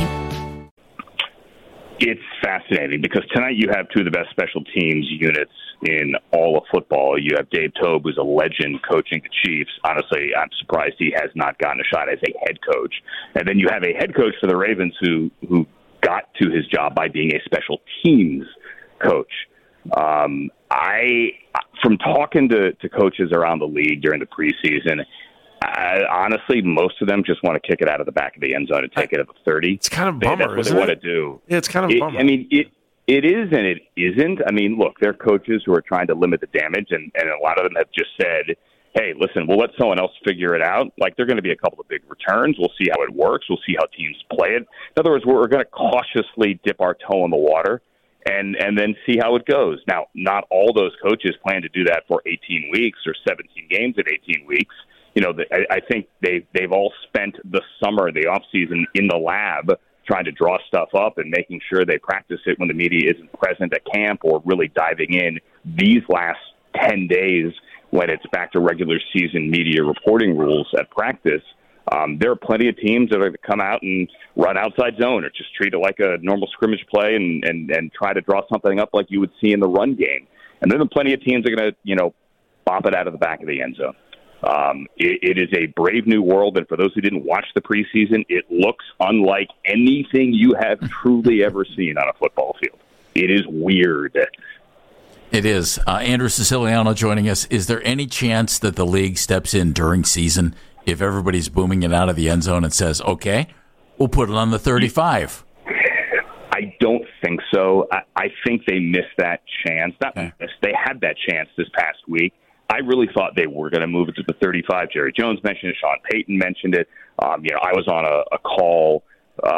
It's fascinating because tonight you have two of the best special teams units in all of football. You have Dave Toub, who's a legend coaching the Chiefs. Honestly, I'm surprised he has not gotten a shot as a head coach. And then you have a head coach for the Ravens who, who got to his job by being a special teams coach. Um, I, from talking to, to coaches around the league during the preseason, I, honestly, most of them just want to kick it out of the back of the end zone and take it at the thirty. It's kind of a they, bummer, That's what isn't they it? want to do. Yeah, it's kind of a it, bummer. I mean, it it is and it isn't. I mean, look, they're coaches who are trying to limit the damage, and, and a lot of them have just said, hey, listen, we'll let someone else figure it out. Like, there are going to be a couple of big returns. We'll see how it works. We'll see how teams play it. In other words, we're, we're going to cautiously dip our toe in the water and and then see how it goes. Now, not all those coaches plan to do that for eighteen weeks or seventeen games in eighteen weeks. You know, I, I think they, they've all spent the summer, the off season in the lab trying to draw stuff up and making sure they practice it when the media isn't present at camp, or really diving in these last ten days when it's back to regular season media reporting rules at practice. Um, there are plenty of teams that are going to come out and run outside zone or just treat it like a normal scrimmage play and, and, and try to draw something up like you would see in the run game. And then plenty of teams are going to, you know, bop it out of the back of the end zone. Um, it, it is a brave new world, and for those who didn't watch the preseason, it looks unlike anything you have truly ever seen on a football field. It is weird. It is. Uh, Andrew Siciliano joining us. Is there any chance that the league steps in during season if everybody's booming it out of the end zone and says, okay, we'll put it on the thirty-five? I don't think so. I, I think they missed that chance. Not okay. missed. They had that chance this past week. I really thought they were going to move it to the thirty-five. Jerry Jones mentioned it. Sean Payton mentioned it. Um, you know, I was on a, a call, uh,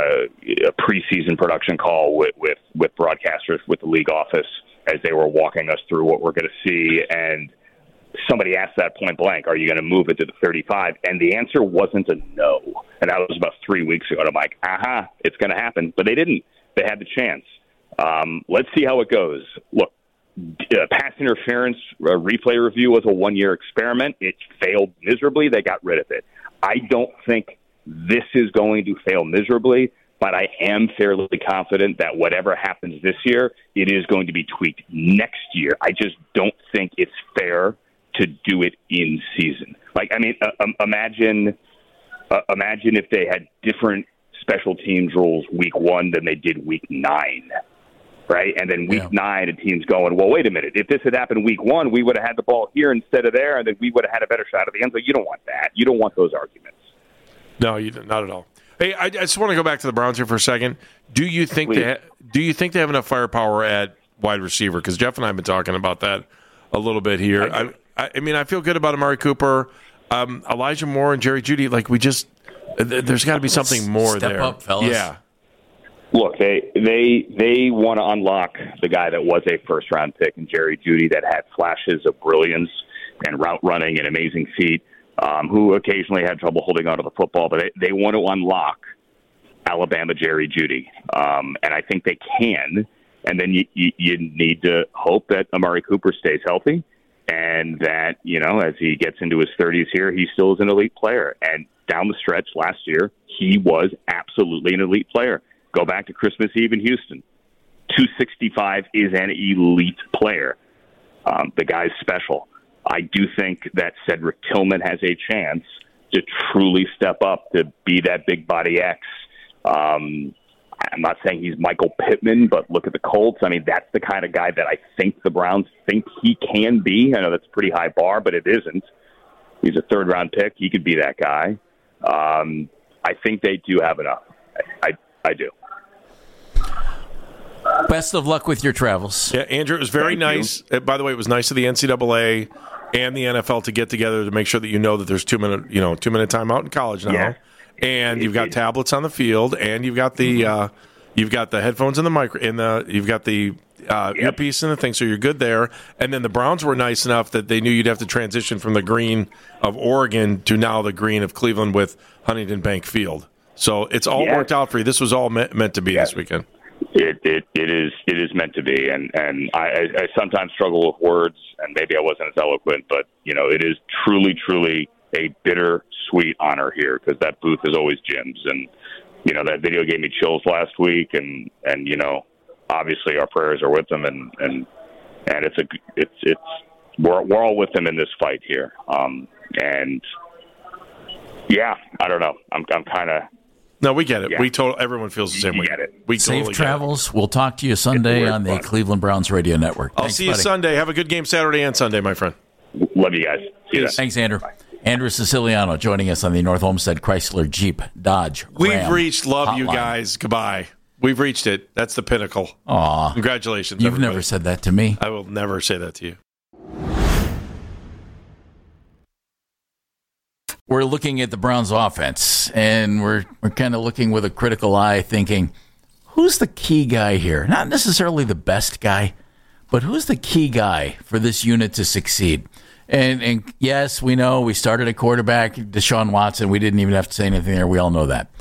a preseason production call with, with, with broadcasters with the league office as they were walking us through what we're going to see. And somebody asked that point blank, are you going to move it to the thirty-five? And the answer wasn't a no. And that was about three weeks ago. And I'm like, aha, it's going to happen. But they didn't. They had the chance. Um, let's see how it goes. Look, uh, pass interference uh, replay review was a one-year experiment. It failed miserably. They got rid of it. I don't think this is going to fail miserably, but I am fairly confident that whatever happens this year, it is going to be tweaked next year. I just don't think it's fair to do it in season. Like, I mean, uh, um, imagine, uh, imagine if they had different special teams rules week one than they did week nine, right? And then week yeah. nine, a team's going, well, wait a minute. If this had happened week one, we would have had the ball here instead of there, and then we would have had a better shot at the end zone. You don't want that. You don't want those arguments. No, you don't, not at all. Hey, I, I just want to go back to the Browns here for a second. Do you think Please. they ha- do you think they have enough firepower at wide receiver? Because Jeff and I have been talking about that a little bit here. I, I, I mean, I feel good about Amari Cooper, um, Elijah Moore, and Jerry Jeudy. Like we just, th- there's got to be something more Step there. Up, fellas. Yeah. Look, they they they want to unlock the guy that was a first round pick in Jerry Jeudy, that had flashes of brilliance and route running and amazing feet. Um, who occasionally had trouble holding onto the football, but they, they want to unlock Alabama Jerry Jeudy. Um, and I think they can. And then you, you, you need to hope that Amari Cooper stays healthy and that, you know, as he gets into his thirties here, he still is an elite player. And down the stretch last year, he was absolutely an elite player. Go back to Christmas Eve in Houston. two sixty-five is an elite player. Um, the guy's special. I do think that Cedric Tillman has a chance to truly step up to be that big body X. Um, I'm not saying he's Michael Pittman, but look at the Colts. I mean, that's the kind of guy that I think the Browns think he can be. I know that's a pretty high bar, but it isn't. He's a third-round pick. He could be that guy. Um, I think they do have enough. I, I, I do. Best of luck with your travels. Yeah, Andrew, it was very Thank nice. Uh, by the way, it was nice of the N C double A and the N F L to get together to make sure that you know that there's two minute, you know, two minute timeout in college now, yeah. and you've got tablets on the field, and you've got the uh, you've got the headphones in the micro, in the you've got the uh, yep. earpiece and the thing, so you're good there. And then the Browns were nice enough that they knew you'd have to transition from the green of Oregon to now the green of Cleveland with Huntington Bank Field. So it's all yeah. worked out for you. This was all me- meant to be yeah. this weekend. It, it it is it is meant to be, and and I, I sometimes struggle with words, and maybe I wasn't as eloquent, but you know, it is truly truly a bittersweet honor here, because that booth is always Jim's, and you know, that video gave me chills last week, and and you know, obviously our prayers are with them, and and and it's a it's it's we're we're all with them in this fight here, um and yeah, I don't know, I'm I'm kind of. No, we get it. Yeah. We total. Everyone feels the same you way. Get it. We Safe totally travels. We'll talk to you Sunday on the fun. Cleveland Browns Radio Network. I'll Thanks, see you buddy. Sunday. Have a good game Saturday and Sunday, my friend. Love you guys. See you Thanks, Andrew. Bye. Andrew Siciliano joining us on the North Olmsted Chrysler Jeep Dodge We've Ram reached love hotline. you guys. Goodbye. We've reached it. That's the pinnacle. Aw. Congratulations, You've everybody. never said that to me. I will never say that to you. We're looking at the Browns offense, and we're we're kind of looking with a critical eye, thinking, who's the key guy here? Not necessarily the best guy, but who's the key guy for this unit to succeed? And and yes, we know we started at quarterback, Deshaun Watson. We didn't even have to say anything there. We all know that.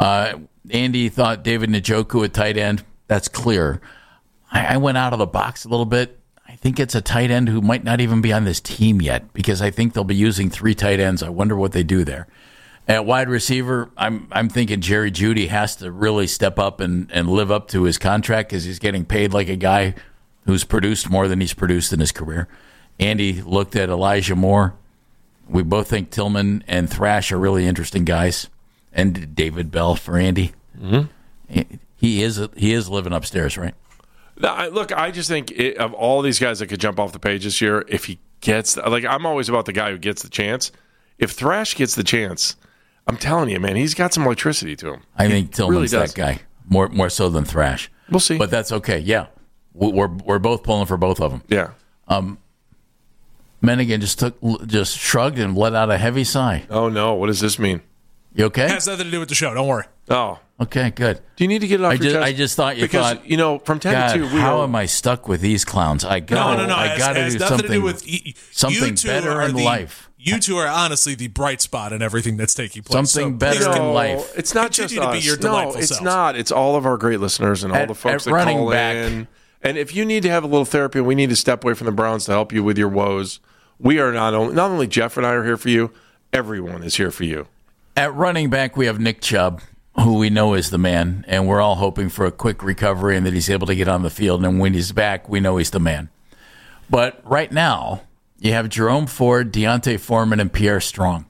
Uh, Andy thought David Njoku at tight end. That's clear. I, I went out of the box a little bit. I think it's a tight end who might not even be on this team yet because I think they'll be using three tight ends. I wonder what they do there. At wide receiver, I'm I'm thinking Jerry Jeudy has to really step up and, and live up to his contract because he's getting paid like a guy who's produced more than he's produced in his career. Andy looked at Elijah Moore. We both think Tillman and Thrash are really interesting guys. And David Bell for Andy. Mm-hmm. He is he is living upstairs, right? No, I, look, I just think it, of all these guys that could jump off the page this year, if he gets, like, I'm always about the guy who gets the chance. If Thrash gets the chance, I'm telling you, man, he's got some electricity to him. I think he Tillman's really that guy, more more so than Thrash. We'll see. But that's okay, yeah. We're we're both pulling for both of them. Yeah. Um, Mennigan just took, just shrugged and let out a heavy sigh. Oh, no. What does this mean? You okay? It has nothing to do with the show. Don't worry. Oh. Okay, good. Do you need to get it off I your just, chest? I just thought you because, thought, you know, from ten God, to two, we how are, am I stuck with these clowns? I got No, no, no. I It got has to do nothing something, to do with y- something you two better are in the, life. You two are honestly the bright spot in everything that's taking place. Something so better please in con- life. It's not just continue us. to be your no, delightful it's selves. not. It's all of our great listeners and all At- the folks at that running call back. in. And if you need to have a little therapy and we need to step away from the Browns to help you with your woes, we are not only, not only Jeff and I are here for you, everyone is here for you. At running back, we have Nick Chubb, who we know is the man, and we're all hoping for a quick recovery and that he's able to get on the field. And when he's back, we know he's the man. But right now, you have Jerome Ford, Deontay Foreman, and Pierre Strong.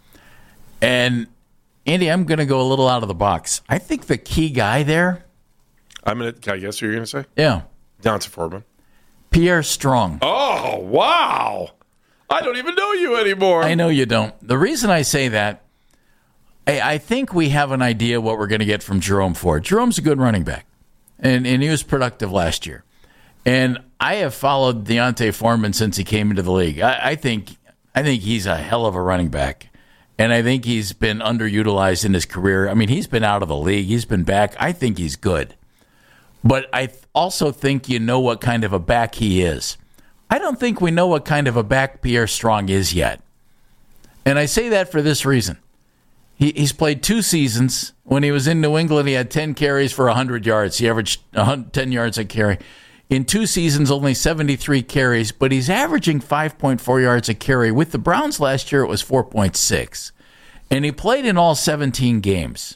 And, Andy, I'm going to go a little out of the box. I think the key guy there... I'm gonna. Can I guess what you're going to say? Yeah. Deontay Foreman. Pierre Strong. Oh, wow. I don't even know you anymore. I know you don't. The reason I say that, I, I think we have an idea what we're going to get from Jerome Ford. Jerome's a good running back, and, and he was productive last year. And I have followed Deontay Foreman since he came into the league. I, I think I think he's a hell of a running back, and I think he's been underutilized in his career. I mean, he's been out of the league. He's been back. I think he's good. But I also think you know what kind of a back he is. I don't think we know what kind of a back Pierre Strong is yet. And I say that for this reason. He, he's played two seasons. When he was in New England, he had ten carries for one hundred yards. He averaged ten yards a carry. In two seasons, only seventy-three carries, but he's averaging five point four yards a carry. With the Browns last year, it was four point six. And he played in all seventeen games.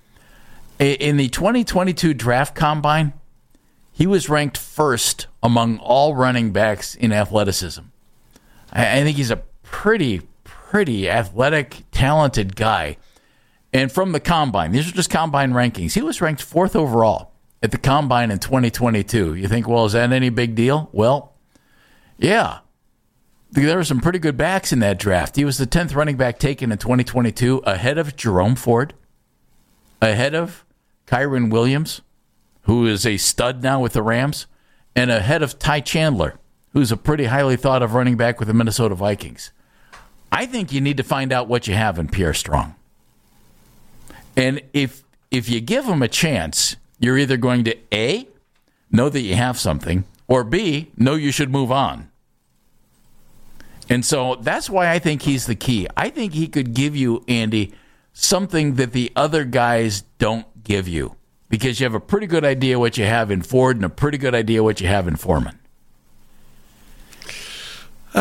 In the twenty twenty-two draft combine, he was ranked first among all running backs in athleticism. I think he's a pretty, pretty athletic, talented guy. And from the combine, these are just combine rankings, he was ranked fourth overall at the combine in twenty twenty-two. You think, well, is that any big deal? Well, yeah. There were some pretty good backs in that draft. He was the tenth running back taken in twenty twenty-two, ahead of Jerome Ford, ahead of Kyron Williams, who is a stud now with the Rams, and ahead of Ty Chandler, who's a pretty highly thought of running back with the Minnesota Vikings. I think you need to find out what you have in Pierre Strong. And if if you give him a chance, you're either going to A, know that you have something, or B, know you should move on. And so that's why I think he's the key. I think he could give you, Andy, something that the other guys don't give you, because you have a pretty good idea what you have in Ford and a pretty good idea what you have in Foreman. Uh,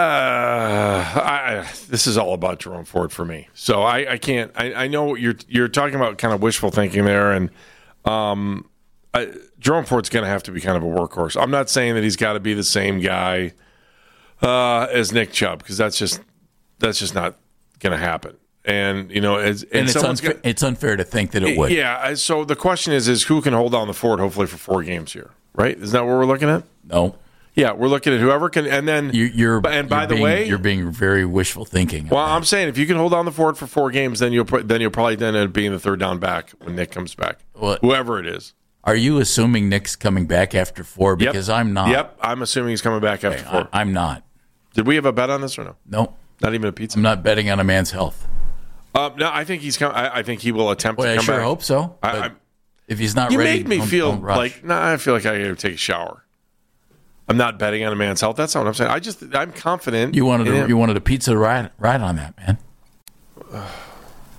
I, this is all about Jerome Ford for me. So I, I can't. I, I know you're you're talking about kind of wishful thinking there, and um, I, Jerome Ford's going to have to be kind of a workhorse. I'm not saying that he's got to be the same guy uh, as Nick Chubb, because that's just that's just not going to happen. And you know, as, and, and it's, unfa- gonna, it's unfair to think that it would. Yeah. So the question is, is who can hold down the fort? Hopefully for four games here, right? Isn't that what we're looking at? No. Yeah, we're looking at whoever can, and then you're. you're and by you're the being, way, you're being very wishful thinking. Well, I'm saying if you can hold down the fort for four games, then you'll then you'll probably end up being the third down back when Nick comes back, well, whoever it is. Are you assuming Nick's coming back after four? Because yep. I'm not. Yep, I'm assuming he's coming back after okay, four. I, I'm not. Did we have a bet on this or no? No, not even a pizza. I'm not betting on a man's health. Uh, no, I think he's coming. I, I think he will attempt well, to come I sure back. hope so. I, I, if he's not you ready, you made me don't, feel don't rush. like no. Nah, I feel like I got to take a shower. I'm not betting on a man's health. That's not what I'm saying. I just I'm confident. You wanted in a, him. you wanted a pizza ride ride on that, man.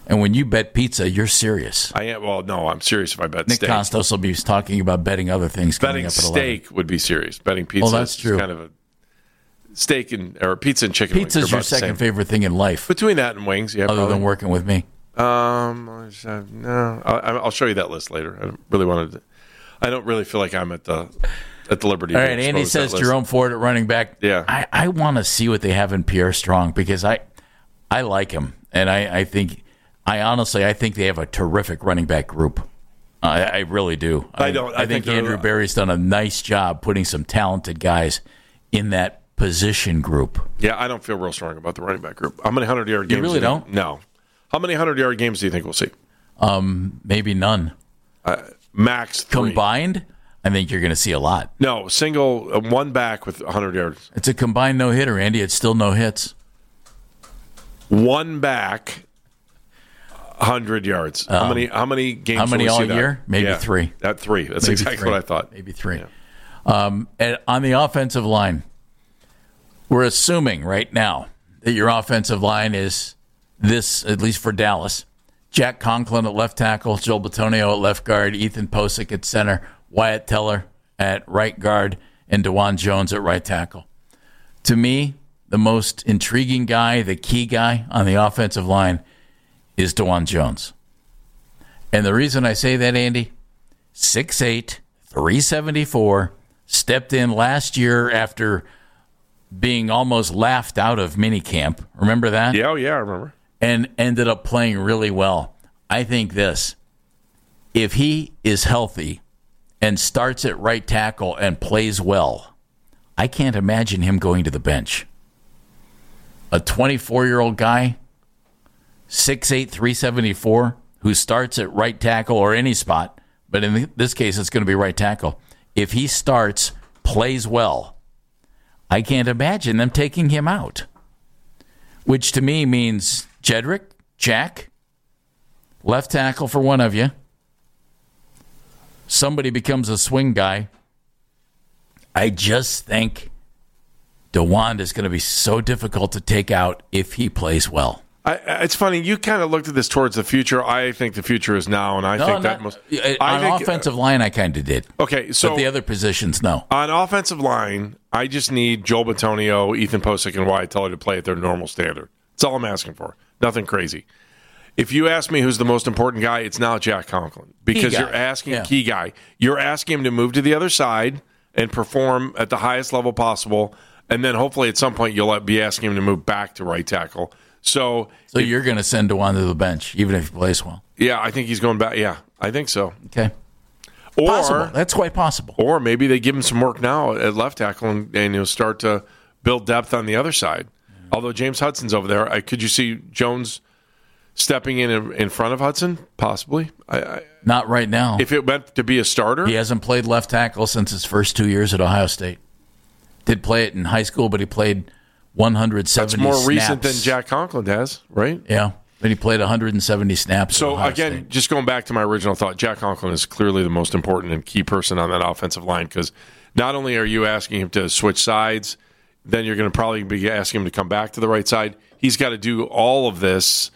And when you bet pizza, you're serious. I am. Well, no, I'm serious if I bet Nick steak. Nick Kostos will be talking about betting other things coming Betting up at steak eleven. would be serious. Betting pizza Well, that's is true. kind of a steak and or pizza and chicken wings. Pizza's are your about the second same. favorite thing in life. Between that and wings, yeah. Other probably. than working with me. Um, no, I'll, I'll show you that list later. I don't really want to. I don't really feel like I'm at the at the liberty. All to right, Andy expose says that list. Jerome Ford at running back. Yeah, I, I want to see what they have in Pierre Strong because I I like him, and I, I think I honestly I think they have a terrific running back group. I, I really do. I don't. I, I think, think Andrew Berry's done a nice job putting some talented guys in that position group. Yeah, I don't feel real strong about the running back group. How many hundred yard You games? really do you think- don't? No. How many hundred yard games do you think we'll see? Um, maybe none. Uh, max three. Combined, I think you're going to see a lot. No, single uh, one back with hundred yards. It's a combined no hitter, Andy. It's still no hits. One back, hundred yards. How Um, many? How many games? How many will we all see that? year? Maybe Yeah, three. That three. That's Maybe exactly three. what I thought. Maybe three. Um, and on the offensive line, we're assuming right now that your offensive line is this, at least for Dallas. Jack Conklin at left tackle, Joel Bitonio at left guard, Ethan Posick at center, Wyatt Teller at right guard, and DeJuan Jones at right tackle. To me, the most intriguing guy, the key guy on the offensive line is DeJuan Jones. And the reason I say that, Andy, six eight, three seventy-four, stepped in last year after being almost laughed out of minicamp. Remember that? Yeah, oh yeah, I remember. And ended up playing really well. I think this, if he is healthy and starts at right tackle and plays well, I can't imagine him going to the bench. A twenty-four-year-old guy, six eight, three seventy-four, who starts at right tackle or any spot, but in this case it's going to be right tackle. If he starts, plays well, I can't imagine them taking him out. Which to me means Jedrick, Jack, left tackle for one of you. Somebody becomes a swing guy. I just think DeJuan is going to be so difficult to take out if he plays well. I, it's funny. You kind of looked at this towards the future. I think the future is now, and I No, think that not- most. on I think, offensive line, I kind of did. Okay, so but the other positions, no. On offensive line, I just need Joel Bitonio, Ethan Posick, and Wyatt Teller to play at their normal standard. That's all I'm asking for. Nothing crazy. If you ask me who's the most important guy, it's now Jack Conklin. Because Key guy. you're asking Yeah. key guy. You're asking him to move to the other side and perform at the highest level possible. And then hopefully at some point you'll be asking him to move back to right tackle. So, So you're going to send DeJuan to the bench, even if he plays well. yeah, I think he's going back. Yeah, I think so. Okay. Or, Possible. That's quite possible. Or maybe they give him some work now at left tackle and, and he'll start to build depth on the other side. Although James Hudson's over there, I, could you see Jones stepping in in front of Hudson? Possibly. I, I, Not right now. If it meant to be a starter? He hasn't played left tackle since his first two years at Ohio State. Did play it in high school, but he played one hundred seventy That's more snaps. recent than Jack Conklin has, right? Yeah, but he played one hundred seventy snaps. So, at Ohio again, State. just going back to my original thought, Jack Conklin is clearly the most important and key person on that offensive line because not only are you asking him to switch sides, then you're going to probably be asking him to come back to the right side. He's got to do all of this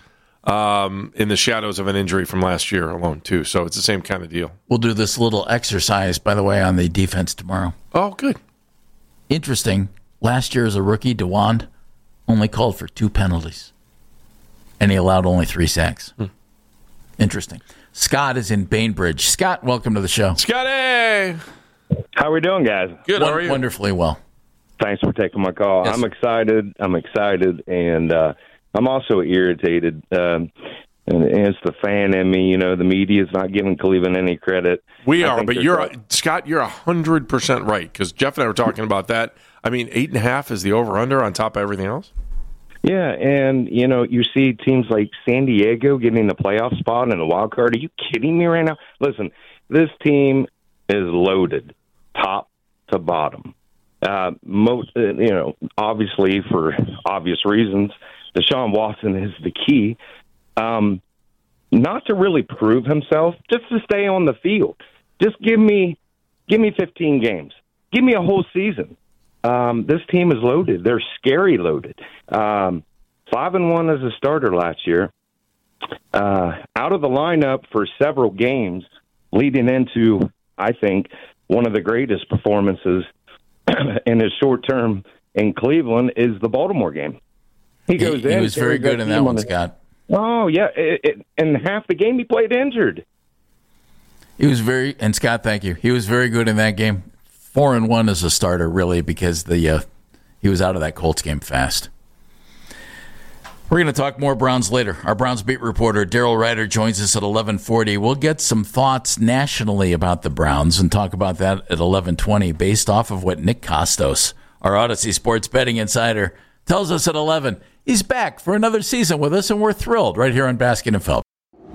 um, in the shadows of an injury from last year alone, too. So it's the same kind of deal. We'll do this little exercise, by the way, on the defense tomorrow. Oh, good. Interesting. Last year as a rookie, DeJuan only called for two penalties, and he allowed only three sacks. Hmm. Interesting. Scott is in Bainbridge. Scott, welcome to the show. Scotty! How we doing, guys? Good, how are you? Wonderfully well. Thanks for taking my call. Yes. I'm excited. I'm excited, and uh, I'm also irritated. Um, and it's the fan in me. You know, the media's not giving Cleveland any credit. We I are, think but they're you're, trying- Scott, you're one hundred percent right because Jeff and I were talking about that. I mean, eight and a half is the over-under on top of everything else? Yeah, and, you know, you see teams like San Diego getting the playoff spot and the wild card. Are you kidding me right now? Listen, this team is loaded, top to bottom. Uh, most, uh, you know, obviously for obvious reasons, Deshaun Watson is the key. Um, not to really prove himself, just to stay on the field. Just give me, give me fifteen games. Give me a whole season. Um, this team is loaded. They're scary loaded. Um, five and one as a starter last year. uh, out of the lineup for several games, leading into, I think, one of the greatest performances in his short term in Cleveland is the Baltimore game. He goes he, in. He was very good in that one, Scott. Oh, yeah. It, it, and half the game he played injured. He was very, and Scott, thank you. He was very good in that game. Four and one as a starter, really, because the uh, he was out of that Colts game fast. We're going to talk more Browns later. Our Browns beat reporter Daryl Ryder joins us at eleven forty. We'll get some thoughts nationally about the Browns and talk about that at eleven twenty based off of what Nick Kostos, our Odyssey Sports betting insider, tells us at eleven. He's back for another season with us, and we're thrilled right here on Baskin and Phelps.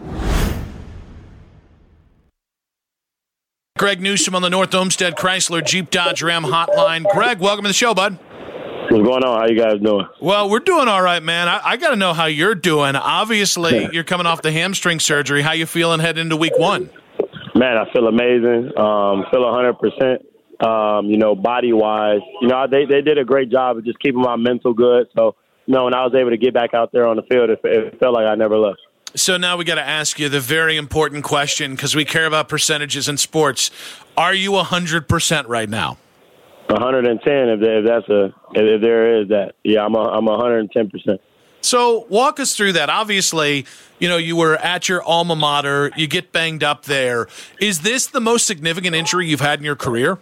Greg Newsom on the North Olmsted Chrysler Jeep Dodge Ram hotline. Greg, welcome to the show, bud. What's going on? How you guys doing? Well, we're doing all right, man. I, I got to know how you're doing. Obviously, you're coming off the hamstring surgery. How you feeling heading into week one? Man, I feel amazing. Um, feel one hundred percent. Um, you know, body-wise. You know, they, they did a great job of just keeping my mental good. So, you know, when I was able to get back out there on the field, it, it felt like I never left. So now we got to ask you the very important question because we care about percentages in sports. Are you one hundred percent right now? one hundred ten if, if that's a if there is that. Yeah, I'm a, I'm one hundred ten percent. So walk us through that. Obviously, you know, you were at your alma mater. You get banged up there. Is this the most significant injury you've had in your career?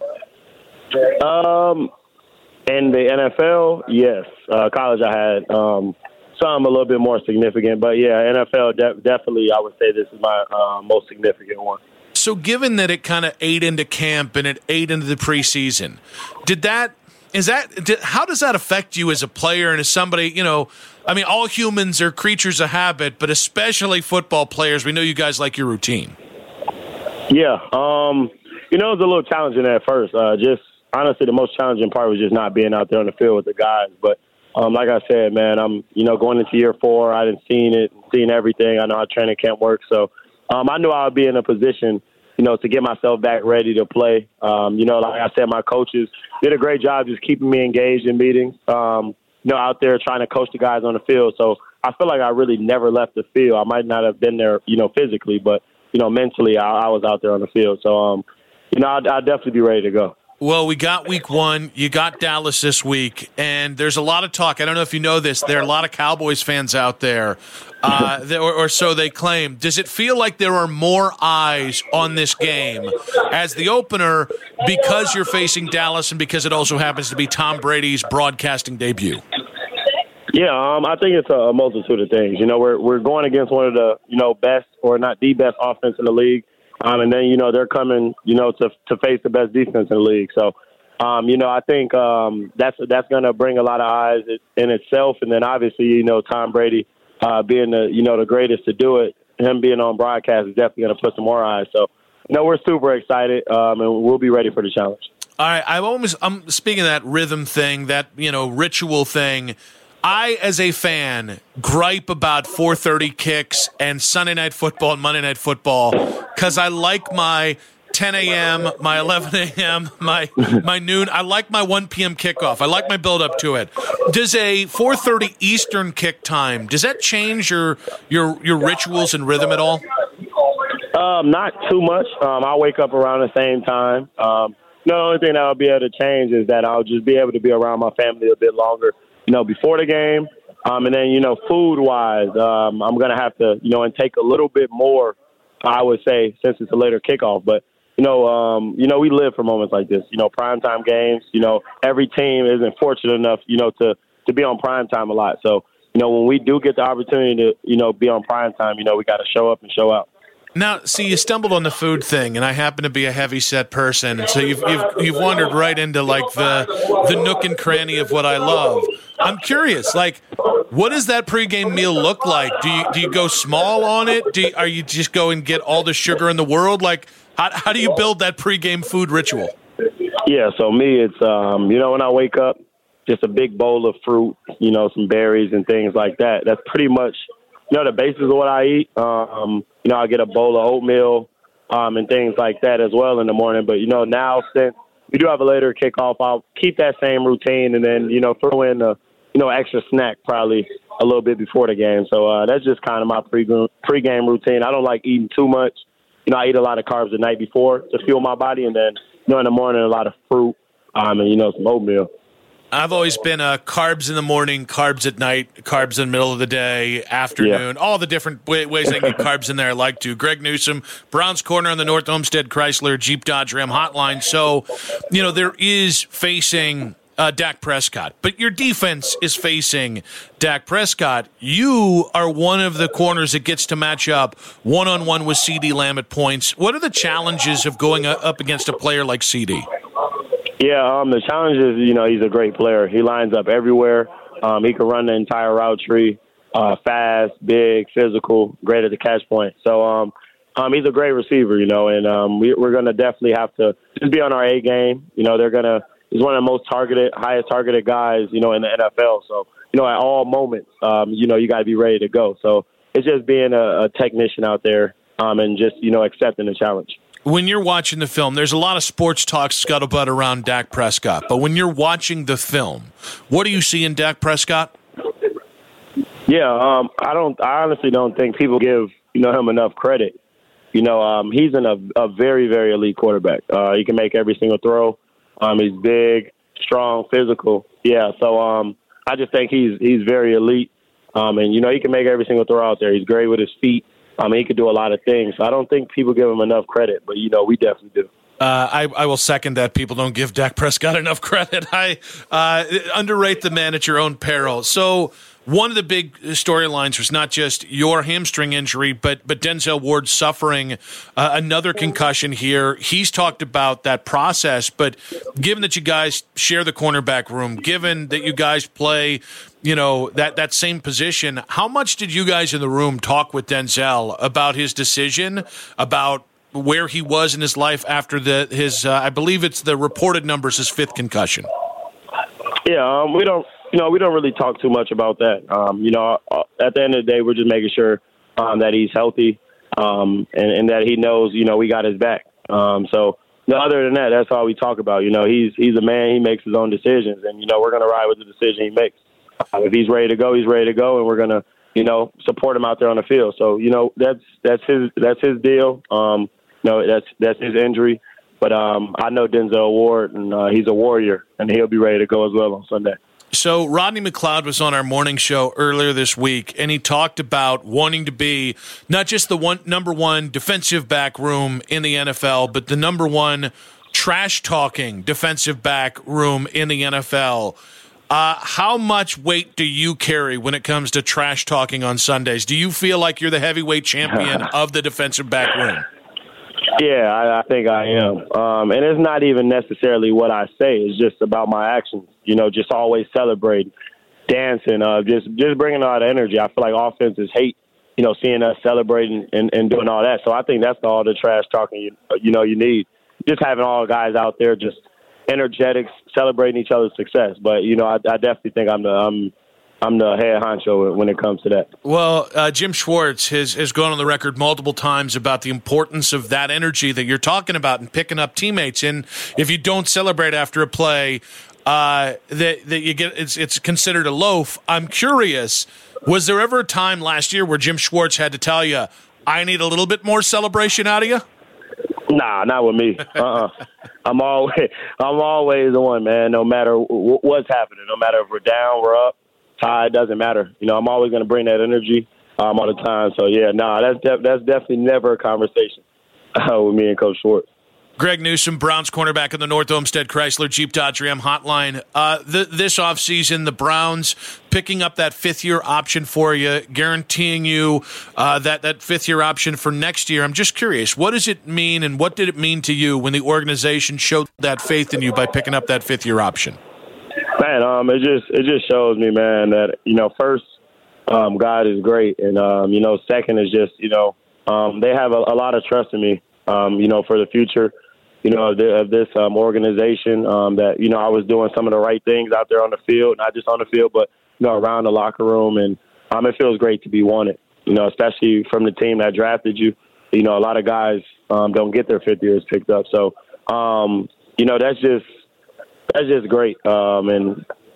Um, in the N F L, yes. Uh, college, I had um, some a little bit more significant, but yeah, N F L de- definitely. I would say this is my uh, most significant one. So, given that it kind of ate into camp and it ate into the preseason, did that is that did, how does that affect you as a player and as somebody? You know, I mean, all humans are creatures of habit, but especially football players. We know you guys like your routine. Yeah, um, you know, it was a little challenging at first. Uh, just honestly, the most challenging part was just not being out there on the field with the guys. But um, like I said, man, I'm you know going into year four. I didn't seen it, seen everything. I know how training camp works, so um, I knew I would be in a position, you know, to get myself back ready to play. Um, you know, like I said, my coaches did a great job just keeping me engaged in meetings. Um, you know, out there trying to coach the guys on the field. So I feel like I really never left the field. I might not have been there, you know, physically, but you know, mentally, I, I was out there on the field. So, um, you know, I'd, I'd definitely be ready to go. Well, we got week one. You got Dallas this week, and there's a lot of talk. I don't know if you know this. There are a lot of Cowboys fans out there, uh, or, or so they claim. Does it feel like there are more eyes on this game as the opener because you're facing Dallas and because it also happens to be Tom Brady's broadcasting debut? Yeah, um, I think it's a, a multitude of things. You know, we're we're going against one of the, you know, best or not the best offense in the league. Um, and then, you know, they're coming, you know, to to face the best defense in the league. So, um, you know, I think um, that's that's going to bring a lot of eyes in itself. And then obviously, you know, Tom Brady uh, being the, you know, the greatest to do it, him being on broadcast is definitely going to put some more eyes. So, you know, we're super excited um, and we'll be ready for the challenge. All right. I always, I'm speaking of that rhythm thing, that, you know, ritual thing. I, as a fan, gripe about four thirty kicks and Sunday Night Football and Monday Night Football because I like my ten a.m., my eleven a.m., my my noon. I like my one p.m. kickoff. I like my build-up to it. Does a four thirty Eastern kick time, does that change your your your rituals and rhythm at all? Um, not too much. Um, I'll wake up around the same time. Um, the only thing that I'll be able to change is that I'll just be able to be around my family a bit longer, you know, before the game. Um, and then, you know, food-wise, um, I'm going to have to, you know, and take a little bit more, I would say, since it's a later kickoff. But, you know, um, you know, we live for moments like this. You know, primetime games, you know, every team isn't fortunate enough, you know, to, to be on primetime a lot. So, you know, when we do get the opportunity to, you know, be on primetime, you know, we got to show up and show out. Now, see, you stumbled on the food thing, and I happen to be a heavy-set person, and so you've, you've you've wandered right into like the the nook and cranny of what I love. I'm curious, like, what does that pregame meal look like? Do you do you go small on it? Do you, are you just go and get all the sugar in the world? Like, how how do you build that pregame food ritual? Yeah, so me, it's um, you know, when I wake up, just a big bowl of fruit, you know, some berries and things like that. That's pretty much, you know, the basis of what I eat. Um, you know, I get a bowl of oatmeal um, and things like that as well in the morning. But, you know, now since we do have a later kickoff, I'll keep that same routine and then, you know, throw in a, you know, extra snack probably a little bit before the game. So uh, that's just kind of my pre pre-game routine. I don't like eating too much. You know, I eat a lot of carbs the night before to fuel my body, and then, you know, in the morning, a lot of fruit um, and, you know, some oatmeal. I've always been uh, carbs in the morning, carbs at night, carbs in the middle of the day, afternoon, yeah. all the different way, ways they can get carbs in there I like to. Greg Newsome, Browns Corner on the North Olmsted Chrysler Jeep Dodge Ram hotline. So, you know, there is facing uh, Dak Prescott, but your defense is facing Dak Prescott. You are one of the corners that gets to match up one-on-one with CeeDee Lamb at points. What are the challenges of going up against a player like CeeDee? Yeah, um, the challenge is, you know, he's a great player. He lines up everywhere. Um, he can run the entire route tree, uh, fast, big, physical, great at the catch point. So um, um, he's a great receiver, you know, and um, we, we're going to definitely have to just be on our A game. You know, they're going to – he's one of the most targeted, highest targeted guys, you know, in the N F L. So, you know, at all moments, um, you know, you got to be ready to go. So it's just being a, a technician out there um, and just, you know, accepting the challenge. When you're watching the film, there's a lot of sports talk scuttlebutt around Dak Prescott. But when you're watching the film, what do you see in Dak Prescott? Yeah, um, I don't. I honestly don't think people give you know him enough credit. You know, um, he's in a, a very, very elite quarterback. Uh, he can make every single throw. Um, he's big, strong, physical. Yeah, so um, I just think he's he's very elite. Um, and you know, he can make every single throw out there. He's great with his feet. I mean, he could do a lot of things. So I don't think people give him enough credit, but, you know, we definitely do. Uh, I, I will second that. People don't give Dak Prescott enough credit. I uh, underrate the man at your own peril. So one of the big storylines was not just your hamstring injury, but but Denzel Ward suffering uh, another concussion here. He's talked about that process, but given that you guys share the cornerback room, given that you guys play, you know, that, that same position, how much did you guys in the room talk with Denzel about his decision, about where he was in his life after the his, uh, I believe it's the reported numbers, his fifth concussion? Yeah, um, we don't. You know, we don't really talk too much about that. Um, you know, at the end of the day, we're just making sure um, that he's healthy um, and, and that he knows, you know, we got his back. Um, so, you know, other than that, that's all we talk about. You know, he's he's a man. He makes his own decisions. And, you know, we're going to ride with the decision he makes. Uh, if he's ready to go, he's ready to go. And we're going to, you know, support him out there on the field. So, you know, that's that's his that's his deal. Um, you know, that's, that's his injury. But um, I know Denzel Ward, and uh, he's a warrior, and he'll be ready to go as well on Sunday. So Rodney McLeod was on our morning show earlier this week, and he talked about wanting to be not just the one number one defensive back room in the N F L, but the number one trash-talking defensive back room in the N F L. Uh, how much weight do you carry when it comes to trash-talking on Sundays? Do you feel like you're the heavyweight champion of the defensive back room? Yeah, I, I think I am. Um, and it's not even necessarily what I say. It's just about my actions, you know, just always celebrating, dancing, uh, just just bringing a lot of energy. I feel like offenses hate, you know, seeing us celebrating and, and doing all that. So I think that's all the trash talking, you, you know, you need. Just having all the guys out there just energetic, celebrating each other's success. But, you know, I, I definitely think I'm the I'm, I'm the head honcho when it comes to that. Well, uh, Jim Schwartz has, has gone on the record multiple times about the importance of that energy that you're talking about and picking up teammates. And if you don't celebrate after a play, uh, that that you get it's it's considered a loaf. I'm curious, was there ever a time last year where Jim Schwartz had to tell you, I need a little bit more celebration out of you? Nah, not with me. Uh-uh. I'm always I'm always the one, man. No matter w- what's happening, no matter if we're down, we're up. It doesn't matter. You know, I'm always going to bring that energy um, all the time. So, yeah, no, nah, that's def- that's definitely never a conversation uh, with me and Coach Schwartz. Greg Newsome, Browns cornerback in the North Olmsted Chrysler Jeep Dodge Ram hotline. Uh, th- this offseason, the Browns picking up that fifth-year option for you, guaranteeing you uh, that, that fifth-year option for next year. I'm just curious, what does it mean and what did it mean to you when the organization showed that faith in you by picking up that fifth-year option? Man, um, it just it just shows me, man, that, you know, first, um, God is great. And, um, you know, second is just, you know, um, they have a, a lot of trust in me, um, you know, for the future, you know, of, the, of this um, organization, um, that, you know, I was doing some of the right things out there on the field, not just on the field, but, you know, around the locker room. And um, it feels great to be wanted, you know, especially from the team that drafted you. You know, a lot of guys um, don't get their fifth years picked up. So, um, you know, that's just, That's just great, um, and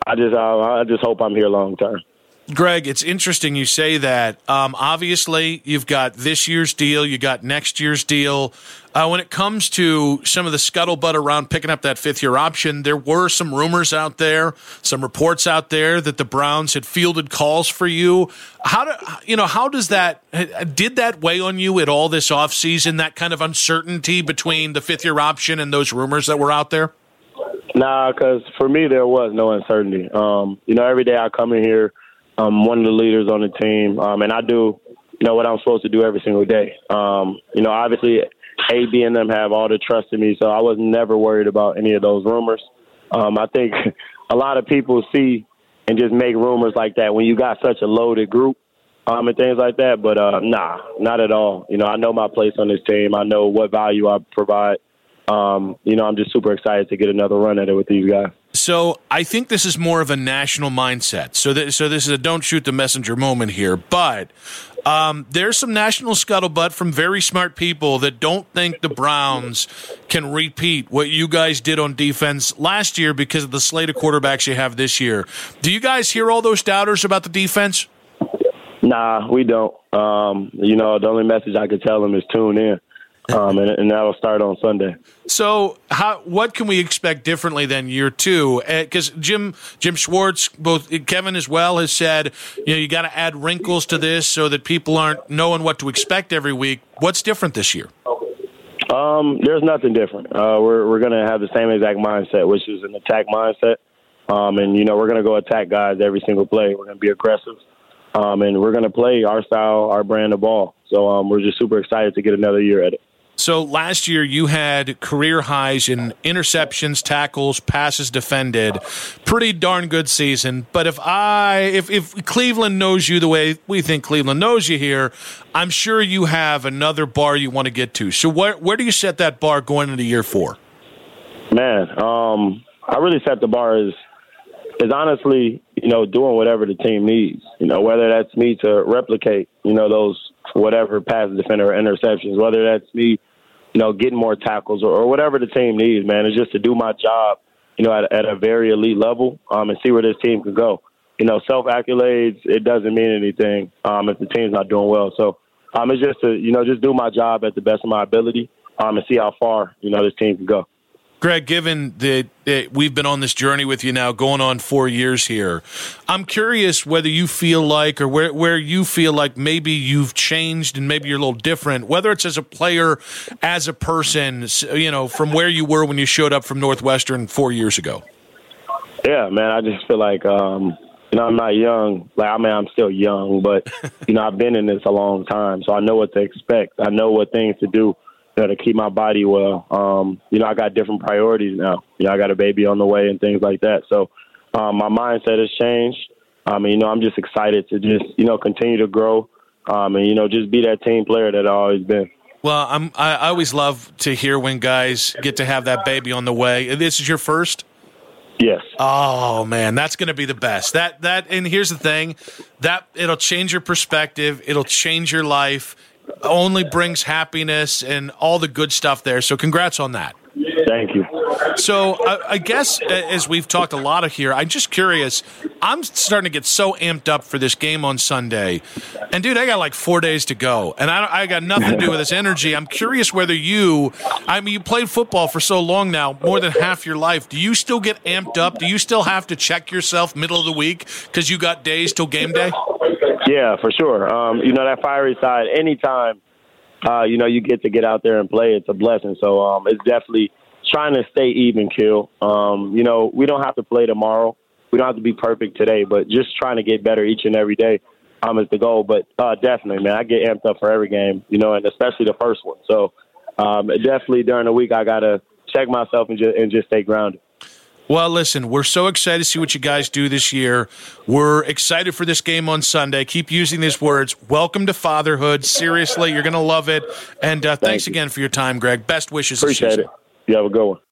I just uh, I just hope I'm here long term. Greg, it's interesting you say that. Um, obviously, you've got this year's deal, you got next year's deal. Uh, when it comes to some of the scuttlebutt around picking up that fifth-year option, there were some rumors out there, some reports out there that the Browns had fielded calls for you. How do you know? How does that did that weigh on you at all this offseason? That kind of uncertainty between the fifth-year option and those rumors that were out there. Nah, because for me there was no uncertainty. Um, you know, every day I come in here. I'm one of the leaders on the team, um, and I do, you know, what I'm supposed to do every single day. Um, you know, obviously, A B and them have all the trust in me, so I was never worried about any of those rumors. Um, I think a lot of people see and just make rumors like that when you got such a loaded group um, and things like that, but uh, nah, not at all. You know, I know my place on this team. I know what value I provide. Um, you know, I'm just super excited to get another run at it with these guys. So I think this is more of a national mindset. So, th- so this is a don't shoot the messenger moment here. But um, there's some national scuttlebutt from very smart people that don't think the Browns can repeat what you guys did on defense last year because of the slate of quarterbacks you have this year. Do you guys hear all those doubters about the defense? Nah, we don't. Um, you know, the only message I could tell them is tune in. Um, and, and that'll start on Sunday. So, how what can we expect differently than year two? Because uh, Jim Jim Schwartz, both Kevin as well, has said, you know, you got to add wrinkles to this so that people aren't knowing what to expect every week. What's different this year? Um, there's nothing different. Uh, we're we're going to have the same exact mindset, which is an attack mindset. Um, and you know, we're going to go attack guys every single play. We're going to be aggressive, um, and we're going to play our style, our brand of ball. So um, we're just super excited to get another year at it. So last year you had career highs in interceptions, tackles, passes defended. Pretty darn good season. But if I if, if Cleveland knows you the way we think Cleveland knows you here, I'm sure you have another bar you want to get to. So where where do you set that bar going into year four? Man, um, I really set the bar as is honestly, you know, doing whatever the team needs. You know, whether that's me to replicate, you know, those whatever pass defender or interceptions, whether that's me, you know, getting more tackles or, or whatever the team needs, man, is just to do my job, you know, at, at a very elite level um, and see where this team can go. You know, self-accolades, it doesn't mean anything um, if the team's not doing well. So um, it's just to, you know, just do my job at the best of my ability um, and see how far, you know, this team can go. Greg, given that we've been on this journey with you now going on four years here, I'm curious whether you feel like or where, where you feel like maybe you've changed and maybe you're a little different, whether it's as a player, as a person, you know, from where you were when you showed up from Northwestern four years ago. Yeah, man, I just feel like, um, you know, I'm not young. Like, I mean, I'm still young, but, you know, I've been in this a long time, so I know what to expect. I know what things to do. You know, to keep my body well. Um, you know, I got different priorities now. You know, I got a baby on the way and things like that. So um, my mindset has changed. Um, and, you know, I'm just excited to just, you know, continue to grow um, and, you know, just be that team player that I've always been. Well, I'm, I always love to hear when guys get to have that baby on the way. This is your first? Yes. Oh, man, that's going to be the best. That that, and here's the thing, that it'll change your perspective. It'll change your life. Only brings happiness and all the good stuff there. So congrats on that. Thank you. So I, I guess as we've talked a lot of here, I'm just curious. I'm starting to get so amped up for this game on Sunday. And, dude, I got like four days to go. And I, I got nothing to do with this energy. I'm curious whether you – I mean, you played football for so long now, more than half your life. Do you still get amped up? Do you still have to check yourself middle of the week because you got days till game day? Yeah, for sure. Um, you know, that fiery side, anytime, uh, you know, you get to get out there and play, it's a blessing. So um, it's definitely trying to stay even, Kill. Um, you know, we don't have to play tomorrow. We don't have to be perfect today, but just trying to get better each and every day um, is the goal. But uh, definitely, man, I get amped up for every game, you know, and especially the first one. So um, definitely during the week I got to check myself and just, and just stay grounded. Well, listen, we're so excited to see what you guys do this year. We're excited for this game on Sunday. Keep using these words. Welcome to fatherhood. Seriously, you're going to love it. And uh, thanks again for your time, Greg. Best wishes. Appreciate it. You have a good one.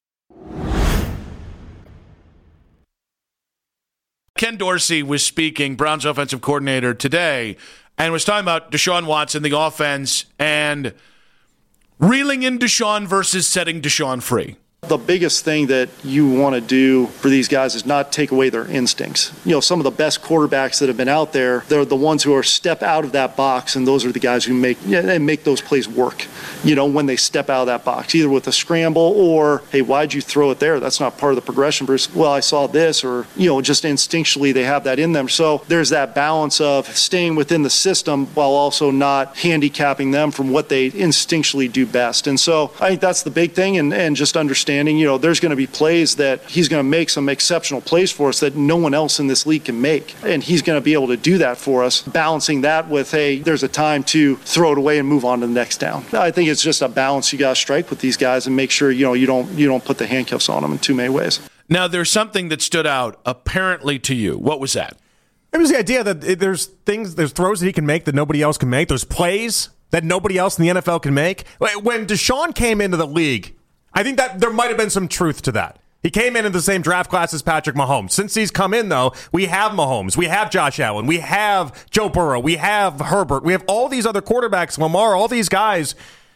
Ken Dorsey was speaking, Browns offensive coordinator, today, and was talking about Deshaun Watson, the offense, and reeling in Deshaun versus setting Deshaun free. The biggest thing that you want to do for these guys is not take away their instincts. You know, some of the best quarterbacks that have been out there, they're the ones who are step out of that box, and those are the guys who make yeah, they make those plays work, you know, when they step out of that box, either with a scramble or, hey, why'd you throw it there? That's not part of the progression. Bruce, well, I saw this, or, you know, just instinctually they have that in them. So there's that balance of staying within the system while also not handicapping them from what they instinctually do best. And so I think that's the big thing, and, and just understanding, you know, there's going to be plays that he's going to make some exceptional plays for us that no one else in this league can make. And he's going to be able to do that for us, balancing that with, hey, there's a time to throw it away and move on to the next down. I think it's just a balance you got to strike with these guys and make sure, you know, you don't you don't put the handcuffs on them in too many ways. Now, there's something that stood out apparently to you. What was that? It was the idea that there's things, there's throws that he can make that nobody else can make. There's plays that nobody else in the N F L can make. When Deshaun came into the league, I think that there might have been some truth to that. He came in in the same draft class as Patrick Mahomes. Since he's come in, though, we have Mahomes, we have Josh Allen, we have Joe Burrow, we have Herbert, we have all these other quarterbacks, Lamar, all these guys.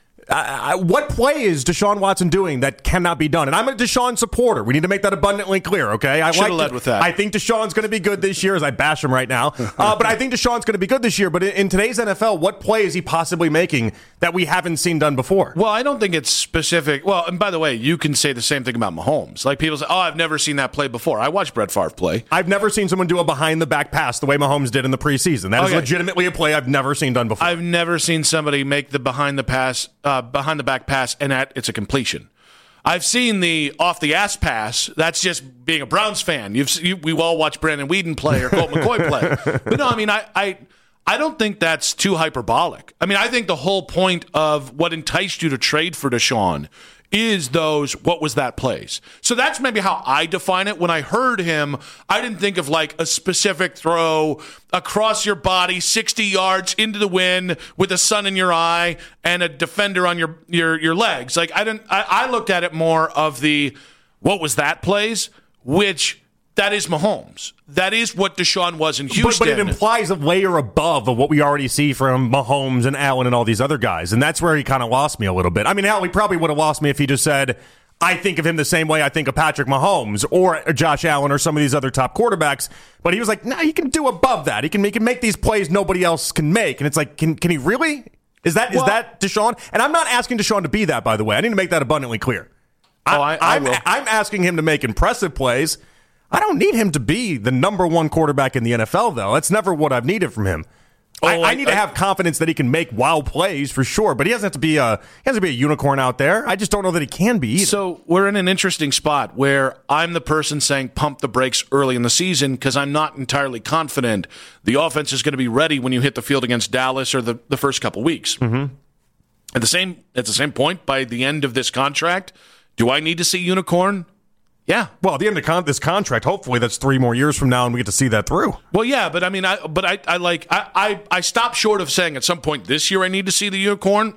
Uh, what play is Deshaun Watson doing that cannot be done? And I'm a Deshaun supporter. We need to make that abundantly clear, okay? I Should have like led with that. I think Deshaun's going to be good this year, as I bash him right now. Uh, but I think Deshaun's going to be good this year. But in, in today's N F L, what play is he possibly making that we haven't seen done before? Well, I don't think it's specific. Well, and by the way, you can say the same thing about Mahomes. Like people say, oh, I've never seen that play before. I watched Brett Favre play. I've never seen someone do a behind-the-back pass the way Mahomes did in the preseason. That is Okay. legitimately a play I've never seen done before. I've never seen somebody make the behind the pass, uh, behind the back pass, and that it's a completion. I've seen the off the ass pass. That's just being a Browns fan. You've you, we've all watched Brandon Weeden play or Colt McCoy play. But no, I mean, I, I I don't think that's too hyperbolic. I mean, I think the whole point of what enticed you to trade for Deshaun is those, what was that plays? So that's maybe how I define it. When I heard him, I didn't think of like a specific throw across your body, sixty yards into the wind with a sun in your eye and a defender on your your, your legs. Like I didn't. I, I looked at it more of the, what was that plays, which that is Mahomes. That is what Deshaun was in Houston. But, but it implies a layer above of what we already see from Mahomes and Allen and all these other guys. And that's where he kind of lost me a little bit. I mean, hell, he probably would have lost me if he just said, I think of him the same way I think of Patrick Mahomes or Josh Allen or some of these other top quarterbacks. But he was like, no, nah, he can do above that. He can, he can make these plays nobody else can make. And it's like, can can he really? Is that well, is that Deshaun? And I'm not asking Deshaun to be that, by the way. I need to make that abundantly clear. I, oh, I, I I'm, will. I'm asking him to make impressive plays. I don't need him to be the number one quarterback in the N F L, though. That's never what I've needed from him. Oh, I, I, I need I, to have confidence that he can make wild plays for sure, but he doesn't have to be a he has to be a unicorn out there. I just don't know that he can be either. So we're in an interesting spot where I'm the person saying pump the brakes early in the season because I'm not entirely confident the offense is going to be ready when you hit the field against Dallas or the, the first couple weeks. Mm-hmm. At the same at the same point, by the end of this contract, do I need to see unicorn? Yeah. Well, at the end of con- this contract, hopefully that's three more years from now and we get to see that through. Well, yeah, but I mean, I but I, I like I, I, I stopped short of saying at some point this year I need to see the unicorn.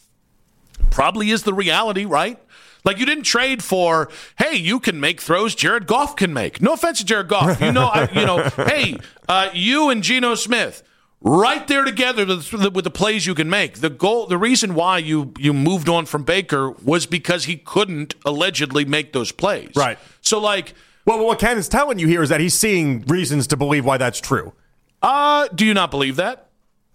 Probably is the reality, right? Like you didn't trade for, hey, you can make throws Jared Goff can make. No offense to Jared Goff. You know, I, you know, hey, uh, you and Geno Smith. Right there together with the, with the plays you can make. The goal, the reason why you you moved on from Baker was because he couldn't allegedly make those plays. Right. So, like, well, what Ken is telling you here is that he's seeing reasons to believe why that's true. Uh, do you not believe that?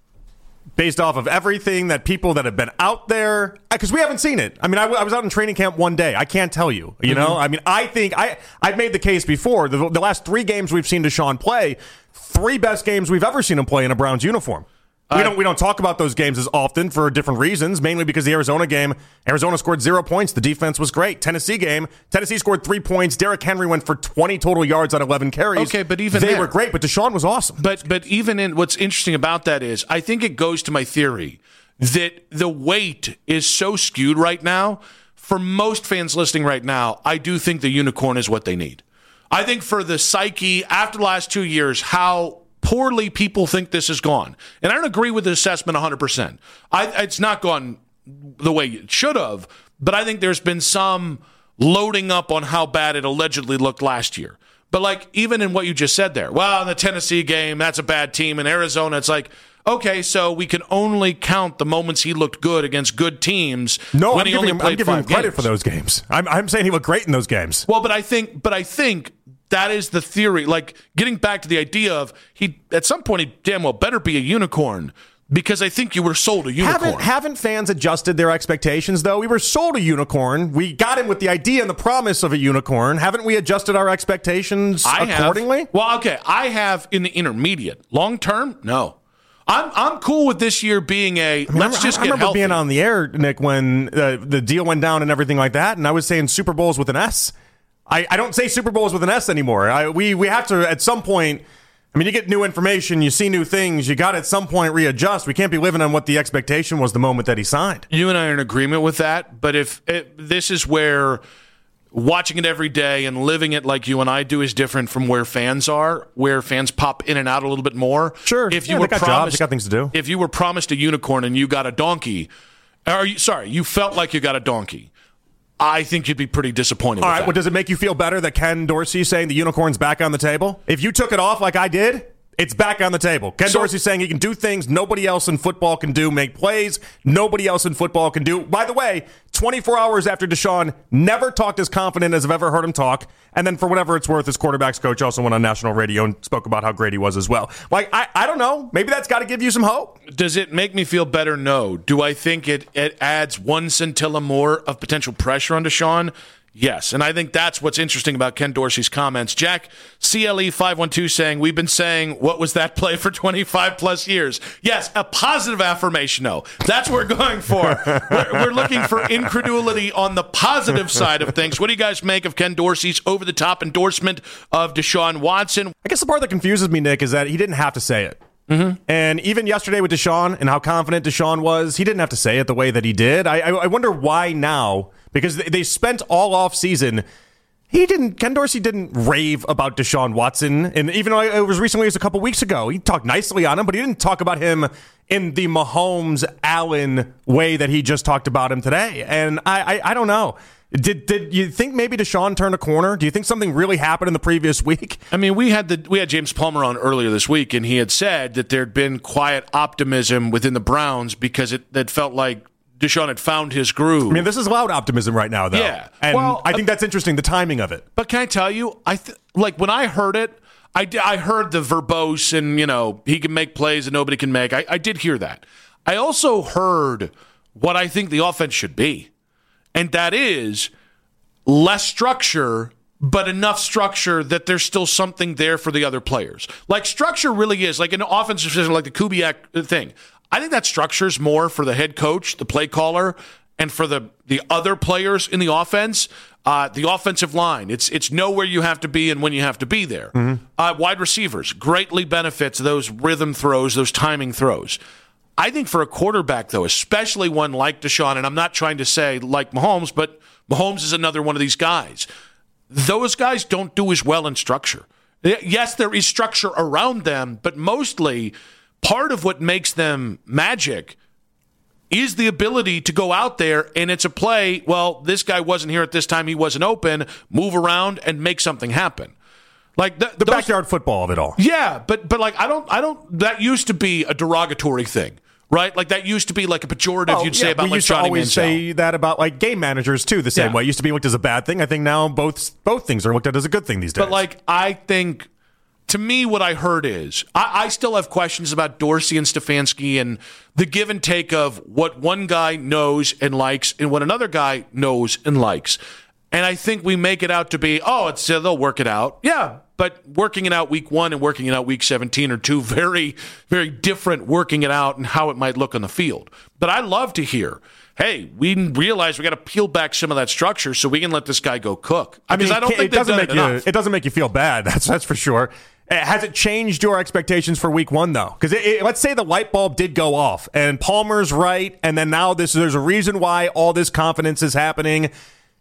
Based off of everything that people that have been out there, because we haven't seen it. I mean, I, w- I was out in training camp one day. I can't tell you. You mm-hmm. know, I mean, I think I I've made the case before. The, the last three games we've seen Deshaun play. Three best games we've ever seen him play in a Browns uniform. We don't we don't talk about those games as often for different reasons, mainly because the Arizona game, Arizona scored zero points. The defense was great. Tennessee game, Tennessee scored three points. Derrick Henry went for twenty total yards on eleven carries. Okay, but even they there, were great, but Deshaun was awesome. But but even in what's interesting about that is I think it goes to my theory that the weight is so skewed right now. For most fans listening right now, I do think the unicorn is what they need. I think for the psyche after the last two years, how poorly people think this has gone. And I don't agree with the assessment one hundred percent. I, it's not gone the way it should have, but I think there's been some loading up on how bad it allegedly looked last year. But, like, even in what you just said there, well, in the Tennessee game, that's a bad team. In Arizona, it's like, okay, so we can only count the moments he looked good against good teams. No, when I'm he giving, only him, played I'm giving him five credit games. for those games. I'm, I'm saying he looked great in those games. Well, but I think, but I think that is the theory. Like getting back to the idea of he at some point he damn well better be a unicorn. Because I think you were sold a unicorn. Haven't, haven't fans adjusted their expectations, though? We were sold a unicorn. We got him with the idea and the promise of a unicorn. Haven't we adjusted our expectations I accordingly? Have, well, okay. I have in the intermediate. Long term, no. I'm I'm cool with this year being a I mean, let's I, just I get remember healthy. being on the air, Nick, when uh, the deal went down and everything like that, and I was saying Super Bowls with an S. I, I don't say Super Bowls with an S anymore. I, we, we have to, at some point... I mean, you get new information, you see new things, you got to at some point readjust. We can't be living on what the expectation was the moment that he signed. You and I are in agreement with that, but if it, this is where watching it every day and living it like you and I do is different from where fans are, where fans pop in and out a little bit more. Sure. If you yeah, were they got promised, jobs, they got things to do. If you were promised a unicorn and you got a donkey, or you, sorry, you felt like you got a donkey, I think you'd be pretty disappointed. All with right, that. well, does it make you feel better that Ken Dorsey saying the unicorn's back on the table? If you took it off like I did, it's back on the table. Ken So- Dorsey saying he can do things nobody else in football can do, make plays nobody else in football can do. By the way, twenty-four hours after Deshaun never talked as confident as I've ever heard him talk. And then for whatever it's worth, his quarterback's coach also went on national radio and spoke about how great he was as well. Like, I, I don't know. Maybe that's got to give you some hope. Does it make me feel better? No. Do I think it, it adds one scintilla more of potential pressure on Deshaun? Yes, and I think that's what's interesting about Ken Dorsey's comments. Jack, C L E five one two saying, we've been saying, what was that play for twenty-five plus years? Yes, a positive affirmation, no. That's what we're going for. we're, we're looking for incredulity on the positive side of things. What do you guys make of Ken Dorsey's over-the-top endorsement of Deshaun Watson? I guess the part that confuses me, Nick, is that he didn't have to say it. Mm-hmm. And even yesterday with Deshaun and how confident Deshaun was, he didn't have to say it the way that he did. I, I, I wonder why now, because they, they spent all off season. He didn't. Ken Dorsey didn't rave about Deshaun Watson, and even though it was recently, it was a couple weeks ago. He talked nicely on him, but he didn't talk about him in the Mahomes Allen way that he just talked about him today. And I, I, I don't know. Did did you think maybe Deshaun turned a corner? Do you think something really happened in the previous week? I mean, we had the we had James Palmer on earlier this week, and he had said that there'd been quiet optimism within the Browns because it that felt like Deshaun had found his groove. I mean, this is loud optimism right now, though. Yeah, and well, I think that's interesting, the timing of it. But can I tell you, I th- like when I heard it, I, d- I heard the verbose and you know he can make plays and nobody can make. I, I did hear that. I also heard what I think the offense should be, and that is less structure, but enough structure that there's still something there for the other players. Like structure really is like an offensive system, like the Kubiak thing. I think that structure's more for the head coach, the play caller, and for the the other players in the offense. Uh, the offensive line, it's it's know where you have to be and when you have to be there. Mm-hmm. Uh, wide receivers greatly benefits those rhythm throws, those timing throws. I think for a quarterback, though, especially one like Deshaun, and I'm not trying to say like Mahomes, but Mahomes is another one of these guys. Those guys don't do as well in structure. Yes, there is structure around them, but mostly part of what makes them magic is the ability to go out there and it's a play, well, this guy wasn't here at this time, he wasn't open, move around and make something happen. Like th- the those, backyard football of it all. Yeah, but but like I don't I don't that used to be a derogatory thing. Right? Like that used to be like a pejorative Oh, you'd yeah, say about we like used Johnny to always Manziel. say that about like game managers too, the same Yeah. way. It used to be looked as a bad thing. I think now both both things are looked at as a good thing these days. But like I think to me what I heard is I, I still have questions about Dorsey and Stefanski and the give and take of what one guy knows and likes and what another guy knows and likes. And I think we make it out to be, oh, it's uh, they'll work it out. Yeah, but working it out week one and working it out week seventeen are two very, very different working it out and how it might look on the field. But I love to hear, hey, we realize we got to peel back some of that structure so we can let this guy go cook. I mean, Because I don't it, think it doesn't they've make done it you enough. it doesn't make you feel bad. That's that's for sure. Uh, Has it changed your expectations for week one though? Because let's say the light bulb did go off and Palmer's right, and then now this there's a reason why all this confidence is happening.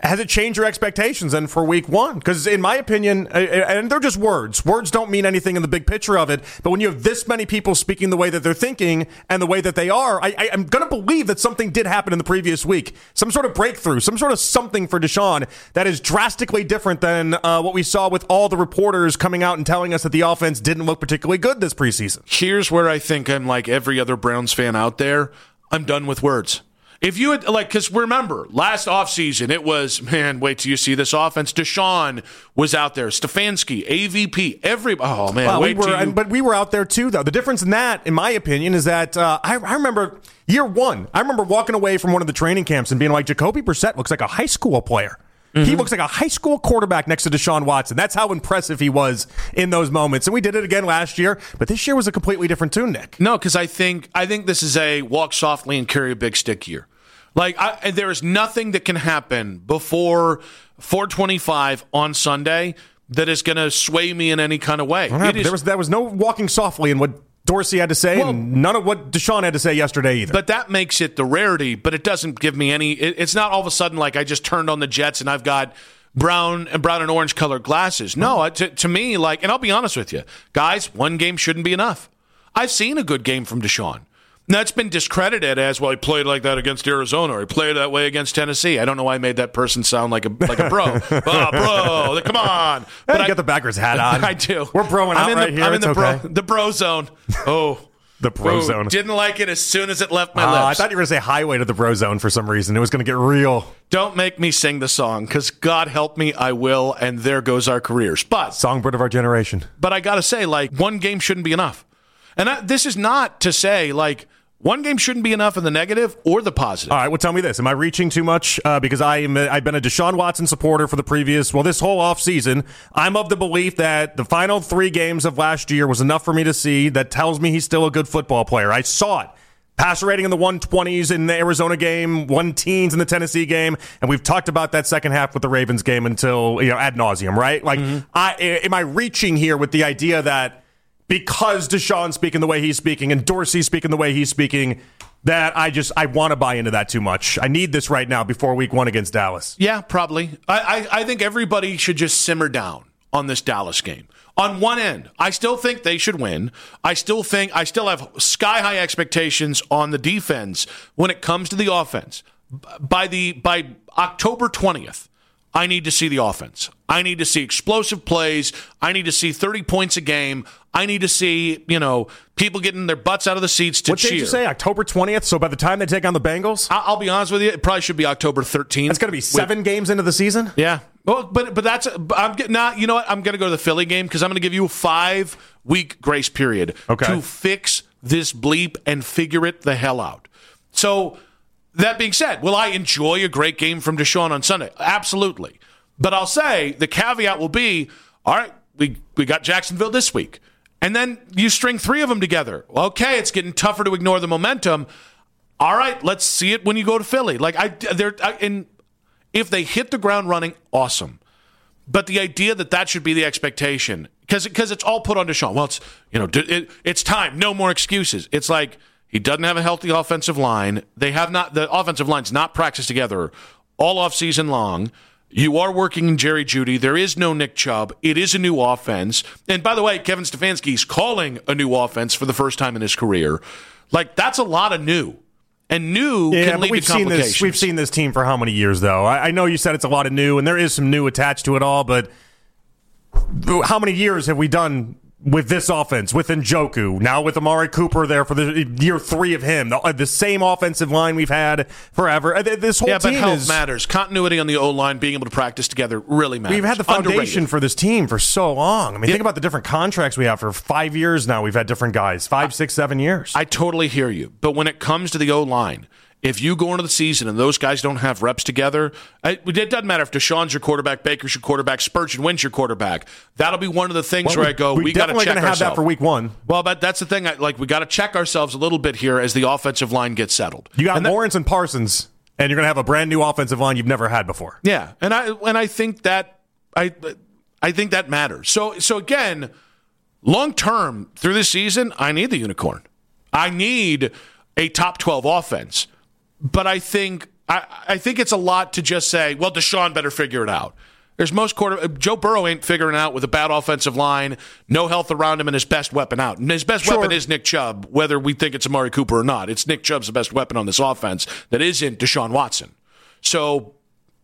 has it changed your expectations then for week one? Because in my opinion, and they're just words. Words don't mean anything in the big picture of it. But when you have this many people speaking the way that they're thinking and the way that they are, I, I, I'm going to believe that something did happen in the previous week. Some sort of breakthrough, some sort of something for Deshaun that is drastically different than uh, what we saw with all the reporters coming out and telling us that the offense didn't look particularly good this preseason. Here's where I think I'm like every other Browns fan out there. I'm done with words. If you had, like, because remember, last offseason, it was, man, wait till you see this offense. Deshaun was out there. Stefanski, A V P, every, oh, man, well, wait we were, till you. But we were out there, too, though. The difference in that, in my opinion, is that uh, I, I remember year one, I remember walking away from one of the training camps and being like, Jacoby Brissett looks like a high school player. Mm-hmm. He looks like a high school quarterback next to Deshaun Watson. That's how impressive he was in those moments. And we did it again last year, but this year was a completely different tune, Nick. No, because I think I think this is a walk softly and carry a big stick year. Like, I, there is nothing that can happen before four twenty-five on Sunday that is going to sway me in any kind of way. It is, there was there was no walking softly in what Dorsey had to say, well, and none of what Deshaun had to say yesterday either. But that makes it the rarity, but it doesn't give me any it, – it's not all of a sudden like I just turned on the Jets and I've got brown and brown and orange colored glasses. No, to, to me, like – and I'll be honest with you. Guys, one game shouldn't be enough. I've seen a good game from Deshaun. That's been discredited as, well, he played like that against Arizona or he played that way against Tennessee. I don't know why I made that person sound like a like a bro. oh, bro, come on. But you I got the backers hat on. I do. We're broing out I'm in right the, here. I'm it's in the, okay. bro, the bro zone. Oh. The bro Ooh, zone. Didn't like it as soon as it left my uh, lips. I thought you were going to say highway to the bro zone for some reason. It was going to get real. Don't make me sing the song, because God help me, I will, and there goes our careers. But songbird of our generation. But I got to say, like, one game shouldn't be enough. And I, this is not to say, like, one game shouldn't be enough in the negative or the positive. All right, well, tell me this. Am I reaching too much? Uh, because I am, I've been a Deshaun Watson supporter for the previous, well, this whole offseason. I'm of the belief that the final three games of last year was enough for me to see that tells me he's still a good football player. I saw it. Passer rating in the one twenties in the Arizona game, one teens in the Tennessee game, and we've talked about that second half with the Ravens game until, you know, ad nauseum, right? Like, mm-hmm. I, am I reaching here with the idea that because Deshaun's speaking the way he's speaking and Dorsey's speaking the way he's speaking, that I just I want to buy into that too much? I need this right now before week one against Dallas. Yeah, probably. I, I, I think everybody should just simmer down on this Dallas game. On one end, I still think they should win. I still think I still have sky-high expectations on the defense when it comes to the offense. By the by October twentieth, I need to see the offense. I need to see explosive plays. I need to see thirty points a game. I need to see, you know, people getting their butts out of the seats to what cheer. What did you say, October twentieth? So by the time they take on the Bengals? I'll be honest with you, it probably should be October thirteenth. That's going to be seven with, games into the season? Yeah. Well, but but that's I'm getting not. You know what? I'm going to go to the Philly game because I'm going to give you a five week grace period okay. to fix this bleep and figure it the hell out. So that being said, will I enjoy a great game from Deshaun on Sunday? Absolutely. But I'll say the caveat will be, all right, we we got Jacksonville this week, and then you string three of them together. Okay, it's getting tougher to ignore the momentum. All right, let's see it when you go to Philly. Like I, they're I, and. If they hit the ground running, awesome. But the idea that that should be the expectation, because because it's all put on Deshaun. Well, it's you know it, it's time. No more excuses. It's like he doesn't have a healthy offensive line. They have not. The offensive line's not practiced together all off season long. You are working in Jerry Jeudy. There is no Nick Chubb. It is a new offense. And by the way, Kevin Stefanski's calling a new offense for the first time in his career. Like that's a lot of new. And new yeah, can lead we've to complications. Seen this, we've seen this team for how many years, though? I, I know you said it's a lot of new, and there is some new attached to it all, but how many years have we done with this offense, with Njoku, now with Amari Cooper there for the year three of him, the, the same offensive line we've had forever. This whole yeah, team but health is, matters. Continuity on the O-line, being able to practice together really matters. We've had the foundation Underrated. for this team for so long. I mean, yeah. think about the different contracts we have for five years now. We've had different guys, five, I, six, seven years. I totally hear you. But when it comes to the O-line, if you go into the season and those guys don't have reps together, it doesn't matter if Deshaun's your quarterback, Baker's your quarterback, Spurgeon wins your quarterback. That'll be one of the things well, where I go, we, we got to check ourselves. We're definitely going to have that for week one. Well, but that's the thing. I, like we got to check ourselves a little bit here as the offensive line gets settled. You got and Lawrence that, and Parsons, and you're going to have a brand new offensive line you've never had before. Yeah, and I and I think that I I think that matters. So so again, long term through this season, I need the unicorn. I need a top twelve offense. But I think I, I think it's a lot to just say, well, Deshaun better figure it out. There's most quarter. Joe Burrow ain't figuring it out with a bad offensive line, no health around him, and his best weapon out. And his best sure. weapon is Nick Chubb, whether we think it's Amari Cooper or not. It's Nick Chubb's the best weapon on this offense that isn't Deshaun Watson. So,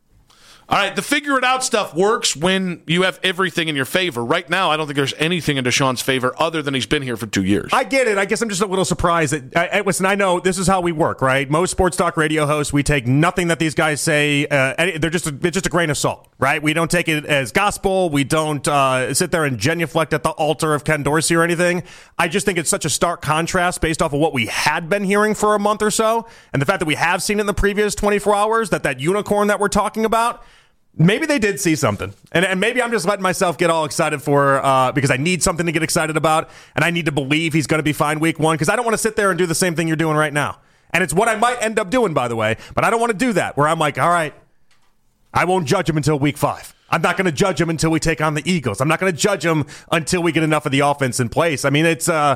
all right, the figure it out stuff works when you have everything in your favor. Right now, I don't think there's anything in Deshaun's favor other than he's been here for two years. I get it. I guess I'm just a little surprised that, I, listen, I know this is how we work, right? Most sports talk radio hosts, we take nothing that these guys say. Uh, they're just a, it's just a grain of salt, right? We don't take it as gospel. We don't uh, sit there and genuflect at the altar of Ken Dorsey or anything. I just think it's such a stark contrast based off of what we had been hearing for a month or so, and the fact that we have seen it in the previous twenty-four hours, that that unicorn that we're talking about, maybe they did see something, and, and maybe I'm just letting myself get all excited for uh, because I need something to get excited about, and I need to believe he's going to be fine week one, because I don't want to sit there and do the same thing you're doing right now. And it's what I might end up doing, by the way, but I don't want to do that, where I'm like, all right, I won't judge him until week five. I'm not going to judge him until we take on the Eagles. I'm not going to judge him until we get enough of the offense in place. I mean, it's uh,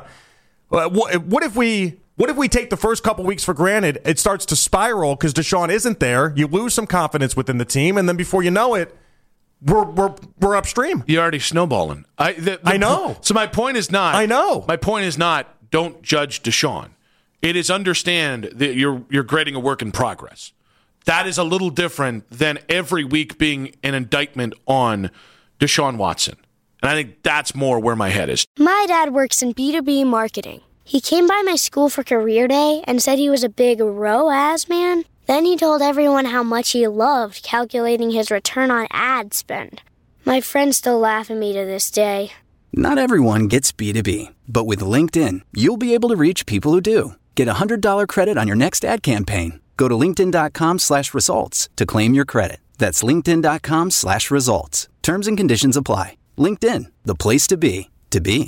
what, what if we... What if we take the first couple weeks for granted? It starts to spiral because Deshaun isn't there. You lose some confidence within the team, and then before you know it, we're we're we're upstream. You're already snowballing. I the, the, I know. So my point is not. I know. My point is not. Don't judge Deshaun. It is understand that you're you're grading a work in progress. That is a little different than every week being an indictment on Deshaun Watson, and I think that's more where my head is. My dad works in B two B marketing. He came by my school for career day and said he was a big R O A S man. Then he told everyone how much he loved calculating his return on ad spend. My friends still laugh at me to this day. Not everyone gets B two B, but with LinkedIn, you'll be able to reach people who do. Get a one hundred dollars credit on your next ad campaign. Go to linkedin.com slash results to claim your credit. That's linkedin.com slash results. Terms and conditions apply. LinkedIn, the place to be, to be.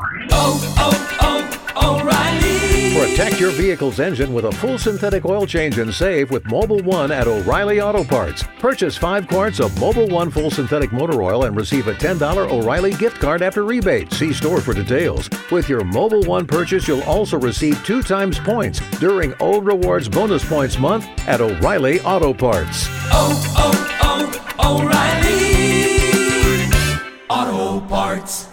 Oh, oh, oh, O'Reilly. Protect your vehicle's engine with a full synthetic oil change and save with Mobil one at O'Reilly Auto Parts. Purchase five quarts of Mobil one full synthetic motor oil and receive a ten dollars O'Reilly gift card after rebate. See store for details. With your Mobil one purchase, you'll also receive two times points during O Rewards Bonus Points Month at O'Reilly Auto Parts. Oh, oh, oh, O'Reilly Auto Parts.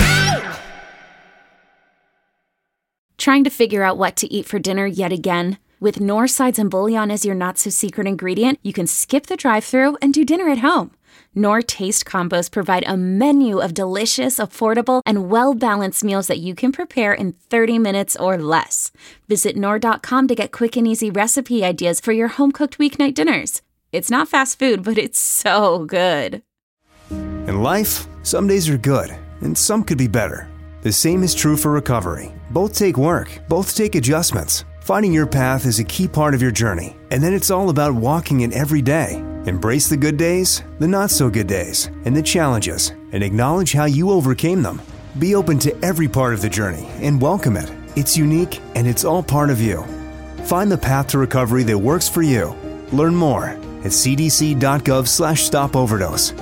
Trying to figure out what to eat for dinner yet again? With Knorr Sides and Bouillon as your not-so-secret ingredient, you can skip the drive-thru and do dinner at home. Knorr Taste Combos provide a menu of delicious, affordable, and well-balanced meals that you can prepare in thirty minutes or less. Visit Knorr dot com to get quick and easy recipe ideas for your home-cooked weeknight dinners. It's not fast food, but it's so good. In life, some days are good, and some could be better. The same is true for recovery. Both take work, both take adjustments. Finding your path is a key part of your journey, and then it's all about walking it every day. Embrace the good days, the not-so-good days, and the challenges, and acknowledge how you overcame them. Be open to every part of the journey and welcome it. It's unique, and it's all part of you. Find the path to recovery that works for you. Learn more at cdc.gov slash stop overdose.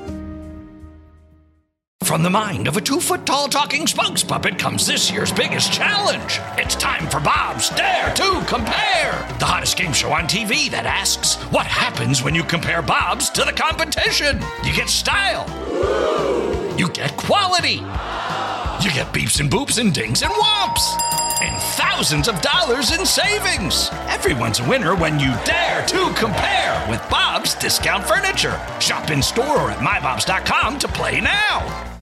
From the mind of a two-foot-tall talking spokes puppet comes this year's biggest challenge. It's time for Bob's Dare to Compare, the hottest game show on T V that asks, what happens when you compare Bob's to the competition? You get style. You get quality. You get beeps and boops and dings and whomps. And thousands of dollars in savings. Everyone's a winner when you dare to compare with Bob's Discount Furniture. Shop in store or at my bobs dot com to play now.